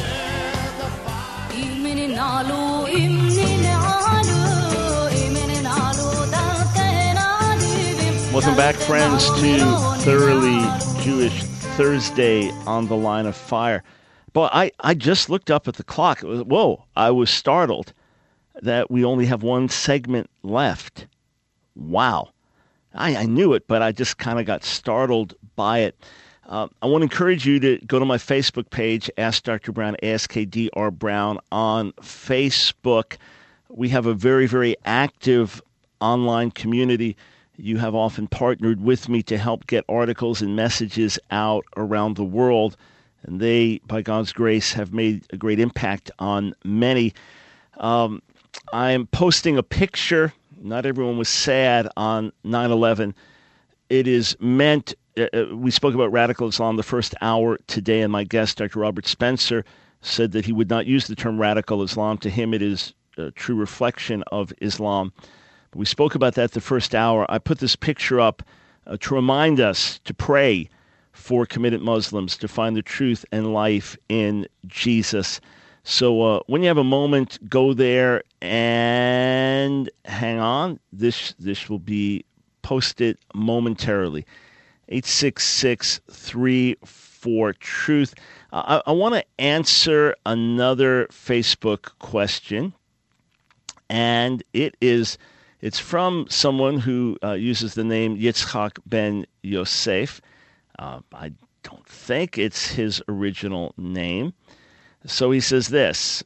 Welcome back, friends, to Thoroughly Jewish Thursday on The Line of Fire. But I just looked up at the clock. Whoa, I was startled that we only have one segment left. Wow. I knew it, but I just kind of got startled by it. I want to encourage you to go to my Facebook page, Ask Dr. Brown, AskDR Brown on Facebook. We have a very, very active online community. You have often partnered with me to help get articles and messages out around the world, and they, by God's grace, have made a great impact on many. I'm posting a picture. Not everyone was sad on 9/11. It is meant, we spoke about radical Islam the first hour today, and my guest, Dr. Robert Spencer, said that he would not use the term radical Islam. To him, it is a true reflection of Islam. But we spoke about that the first hour. I put this picture up to remind us to pray for committed Muslims to find the truth and life in Jesus. So when you have a moment, go there and hang on. This will be posted momentarily. 866-34-TRUTH. I want to answer another Facebook question, and it's from someone who uses the name Yitzchak Ben Yosef. I don't think it's his original name. So he says this.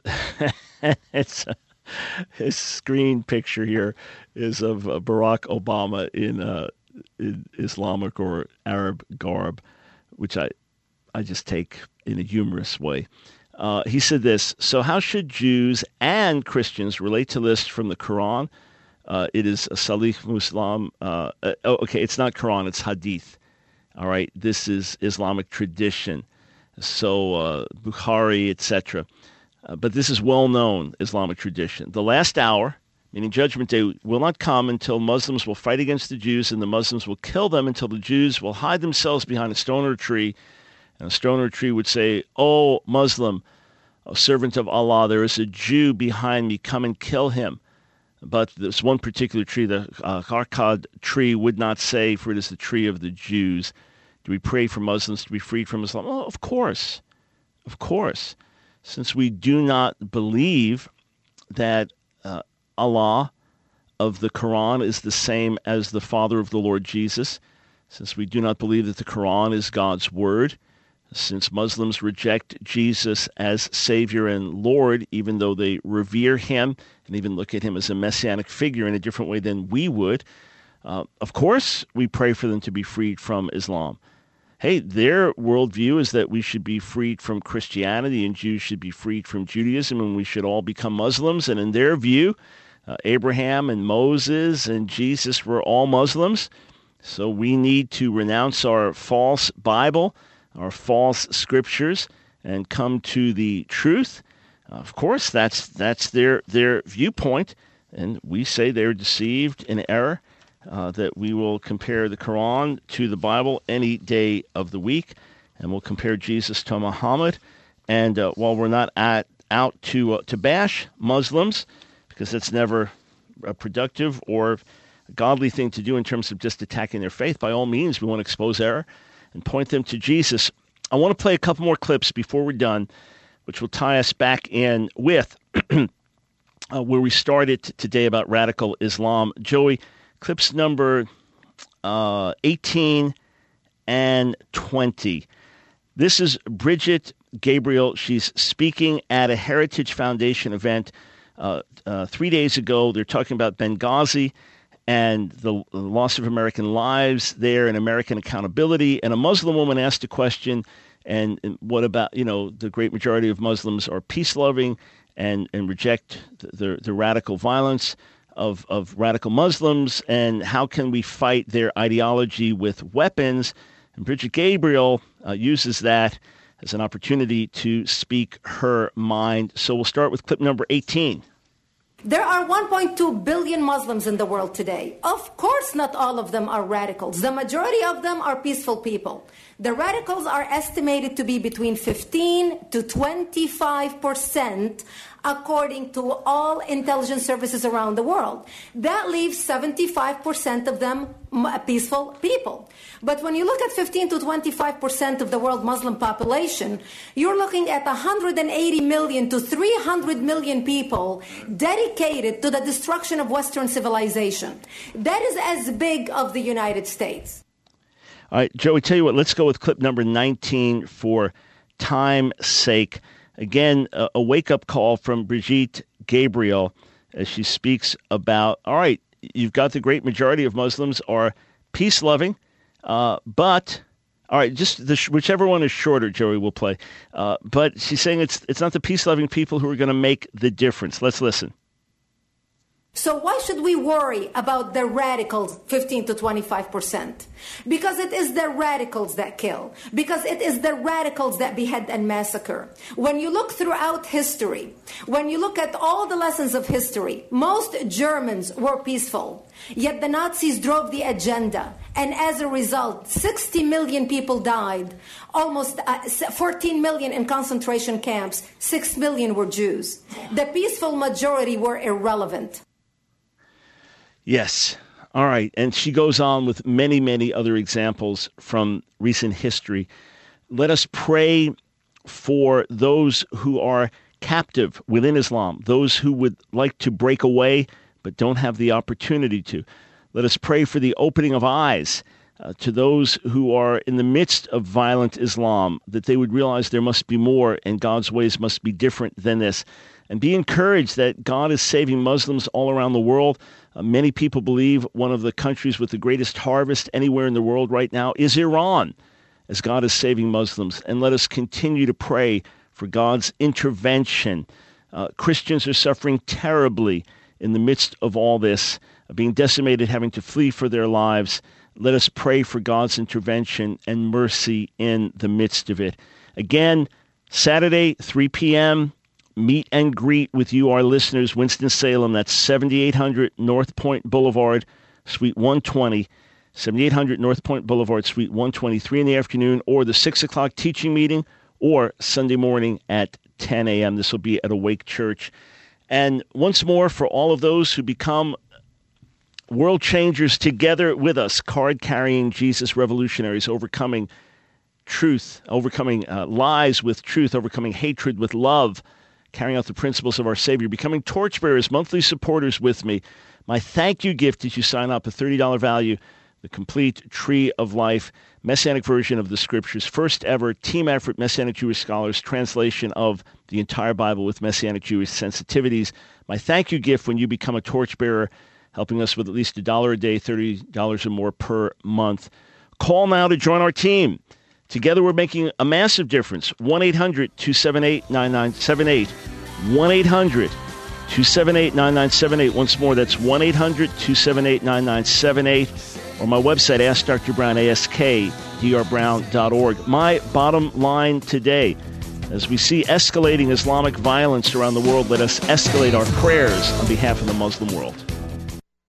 His screen picture here is of Barack Obama in Islamic or Arab garb, which I just take in a humorous way. He said this: so how should Jews and Christians relate to lists from the Quran? It is a Salih Muslim. Okay, it's not Quran, it's Hadith. All right, this is Islamic tradition. So Bukhari, etc. But this is well-known Islamic tradition. The last hour, meaning Judgment Day, will not come until Muslims will fight against the Jews, and the Muslims will kill them until the Jews will hide themselves behind a stone or a tree. And a stone or a tree would say, "Oh, Muslim, oh, servant of Allah, there is a Jew behind me. Come and kill him." But this one particular tree, the Karkad tree, would not say, "For it is the tree of the Jews." Do we pray for Muslims to be freed from Islam? Oh, of course. Of course. Since we do not believe that Allah of the Quran is the same as the Father of the Lord Jesus, since we do not believe that the Quran is God's word, since Muslims reject Jesus as Savior and Lord, even though they revere him and even look at him as a messianic figure in a different way than we would, of course we pray for them to be freed from Islam. Hey, their worldview is that we should be freed from Christianity and Jews should be freed from Judaism and we should all become Muslims. And in their view, Abraham and Moses and Jesus were all Muslims. So we need to renounce our false Bible, our false scriptures, and come to the truth. Of course, that's their viewpoint. And we say they're deceived in error. That we will compare the Quran to the Bible any day of the week, and we'll compare Jesus to Muhammad. And while we're not at out to bash Muslims, because that's never a productive or a godly thing to do in terms of just attacking their faith. By all means, we want to expose error and point them to Jesus. I want to play a couple more clips before we're done, which will tie us back in with where we started today about radical Islam. Joey, clips number 18 and 20. This is Bridget Gabriel. She's speaking at a Heritage Foundation event 3 days ago. They're talking about Benghazi and the loss of American lives there and American accountability. And a Muslim woman asked a question, and what about, the great majority of Muslims are peace-loving and reject the radical violence of radical Muslims, and how can we fight their ideology with weapons? And Bridget Gabriel uses that as an opportunity to speak her mind. So we'll start with clip number 18. There are 1.2 billion Muslims in the world today. Of course, not all of them are radicals. The majority of them are peaceful people. The radicals are estimated to be between 15 to 25%, according to all intelligence services around the world. That leaves 75% of them peaceful people. But when you look at 15 to 25% of the world Muslim population, you're looking at 180 million to 300 million people dedicated to the destruction of Western civilization. That is as big as the United States. All right, Joey, tell you what, let's go with clip number 19 for time's sake. Again, a wake-up call from Brigitte Gabriel as she speaks about, all right, you've got the great majority of Muslims are peace-loving, but, all right, just whichever one is shorter, Joey, will play. But she's saying it's not the peace-loving people who are going to make the difference. Let's listen. So why should we worry about the radicals, 15 to 25%? Because it is the radicals that kill. Because it is the radicals that behead and massacre. When you look throughout history, when you look at all the lessons of history, most Germans were peaceful. Yet the Nazis drove the agenda. And as a result, 60 million people died. Almost 14 million in concentration camps. 6 million were Jews. The peaceful majority were irrelevant. Yes. All right. And she goes on with many, many other examples from recent history. Let us pray for those who are captive within Islam, those who would like to break away but don't have the opportunity to. Let us pray for the opening of eyes to those who are in the midst of violent Islam, that they would realize there must be more and God's ways must be different than this. And be encouraged that God is saving Muslims all around the world. Many people believe one of the countries with the greatest harvest anywhere in the world right now is Iran, as God is saving Muslims. And let us continue to pray for God's intervention. Christians are suffering terribly in the midst of all this, being decimated, having to flee for their lives. Let us pray for God's intervention and mercy in the midst of it. Again, Saturday, 3 p.m., meet and greet with you, our listeners, Winston-Salem. That's 7800 North Point Boulevard, Suite 120. 7800 North Point Boulevard, Suite 123 in the afternoon, or the 6 o'clock teaching meeting, or Sunday morning at 10 a.m. This will be at Awake Church. And once more, for all of those who become world changers together with us, card-carrying Jesus revolutionaries, overcoming truth, overcoming lies with truth, overcoming hatred with love, carrying out the principles of our Savior, becoming torchbearers, monthly supporters with me. My thank you gift as you sign up, a $30 value, the complete Tree of Life, Messianic version of the Scriptures, first ever team effort, Messianic Jewish scholars, translation of the entire Bible with Messianic Jewish sensitivities. My thank you gift when you become a torchbearer, helping us with at least $1 a day, $30 or more per month. Call now to join our team. Together we're making a massive difference. 1-800-278-9978. 1-800-278-9978. Once more, that's 1-800-278-9978. Or my website, Ask Dr. Brown, askdrbrown.org. My bottom line today, as we see escalating Islamic violence around the world, let us escalate our prayers on behalf of the Muslim world.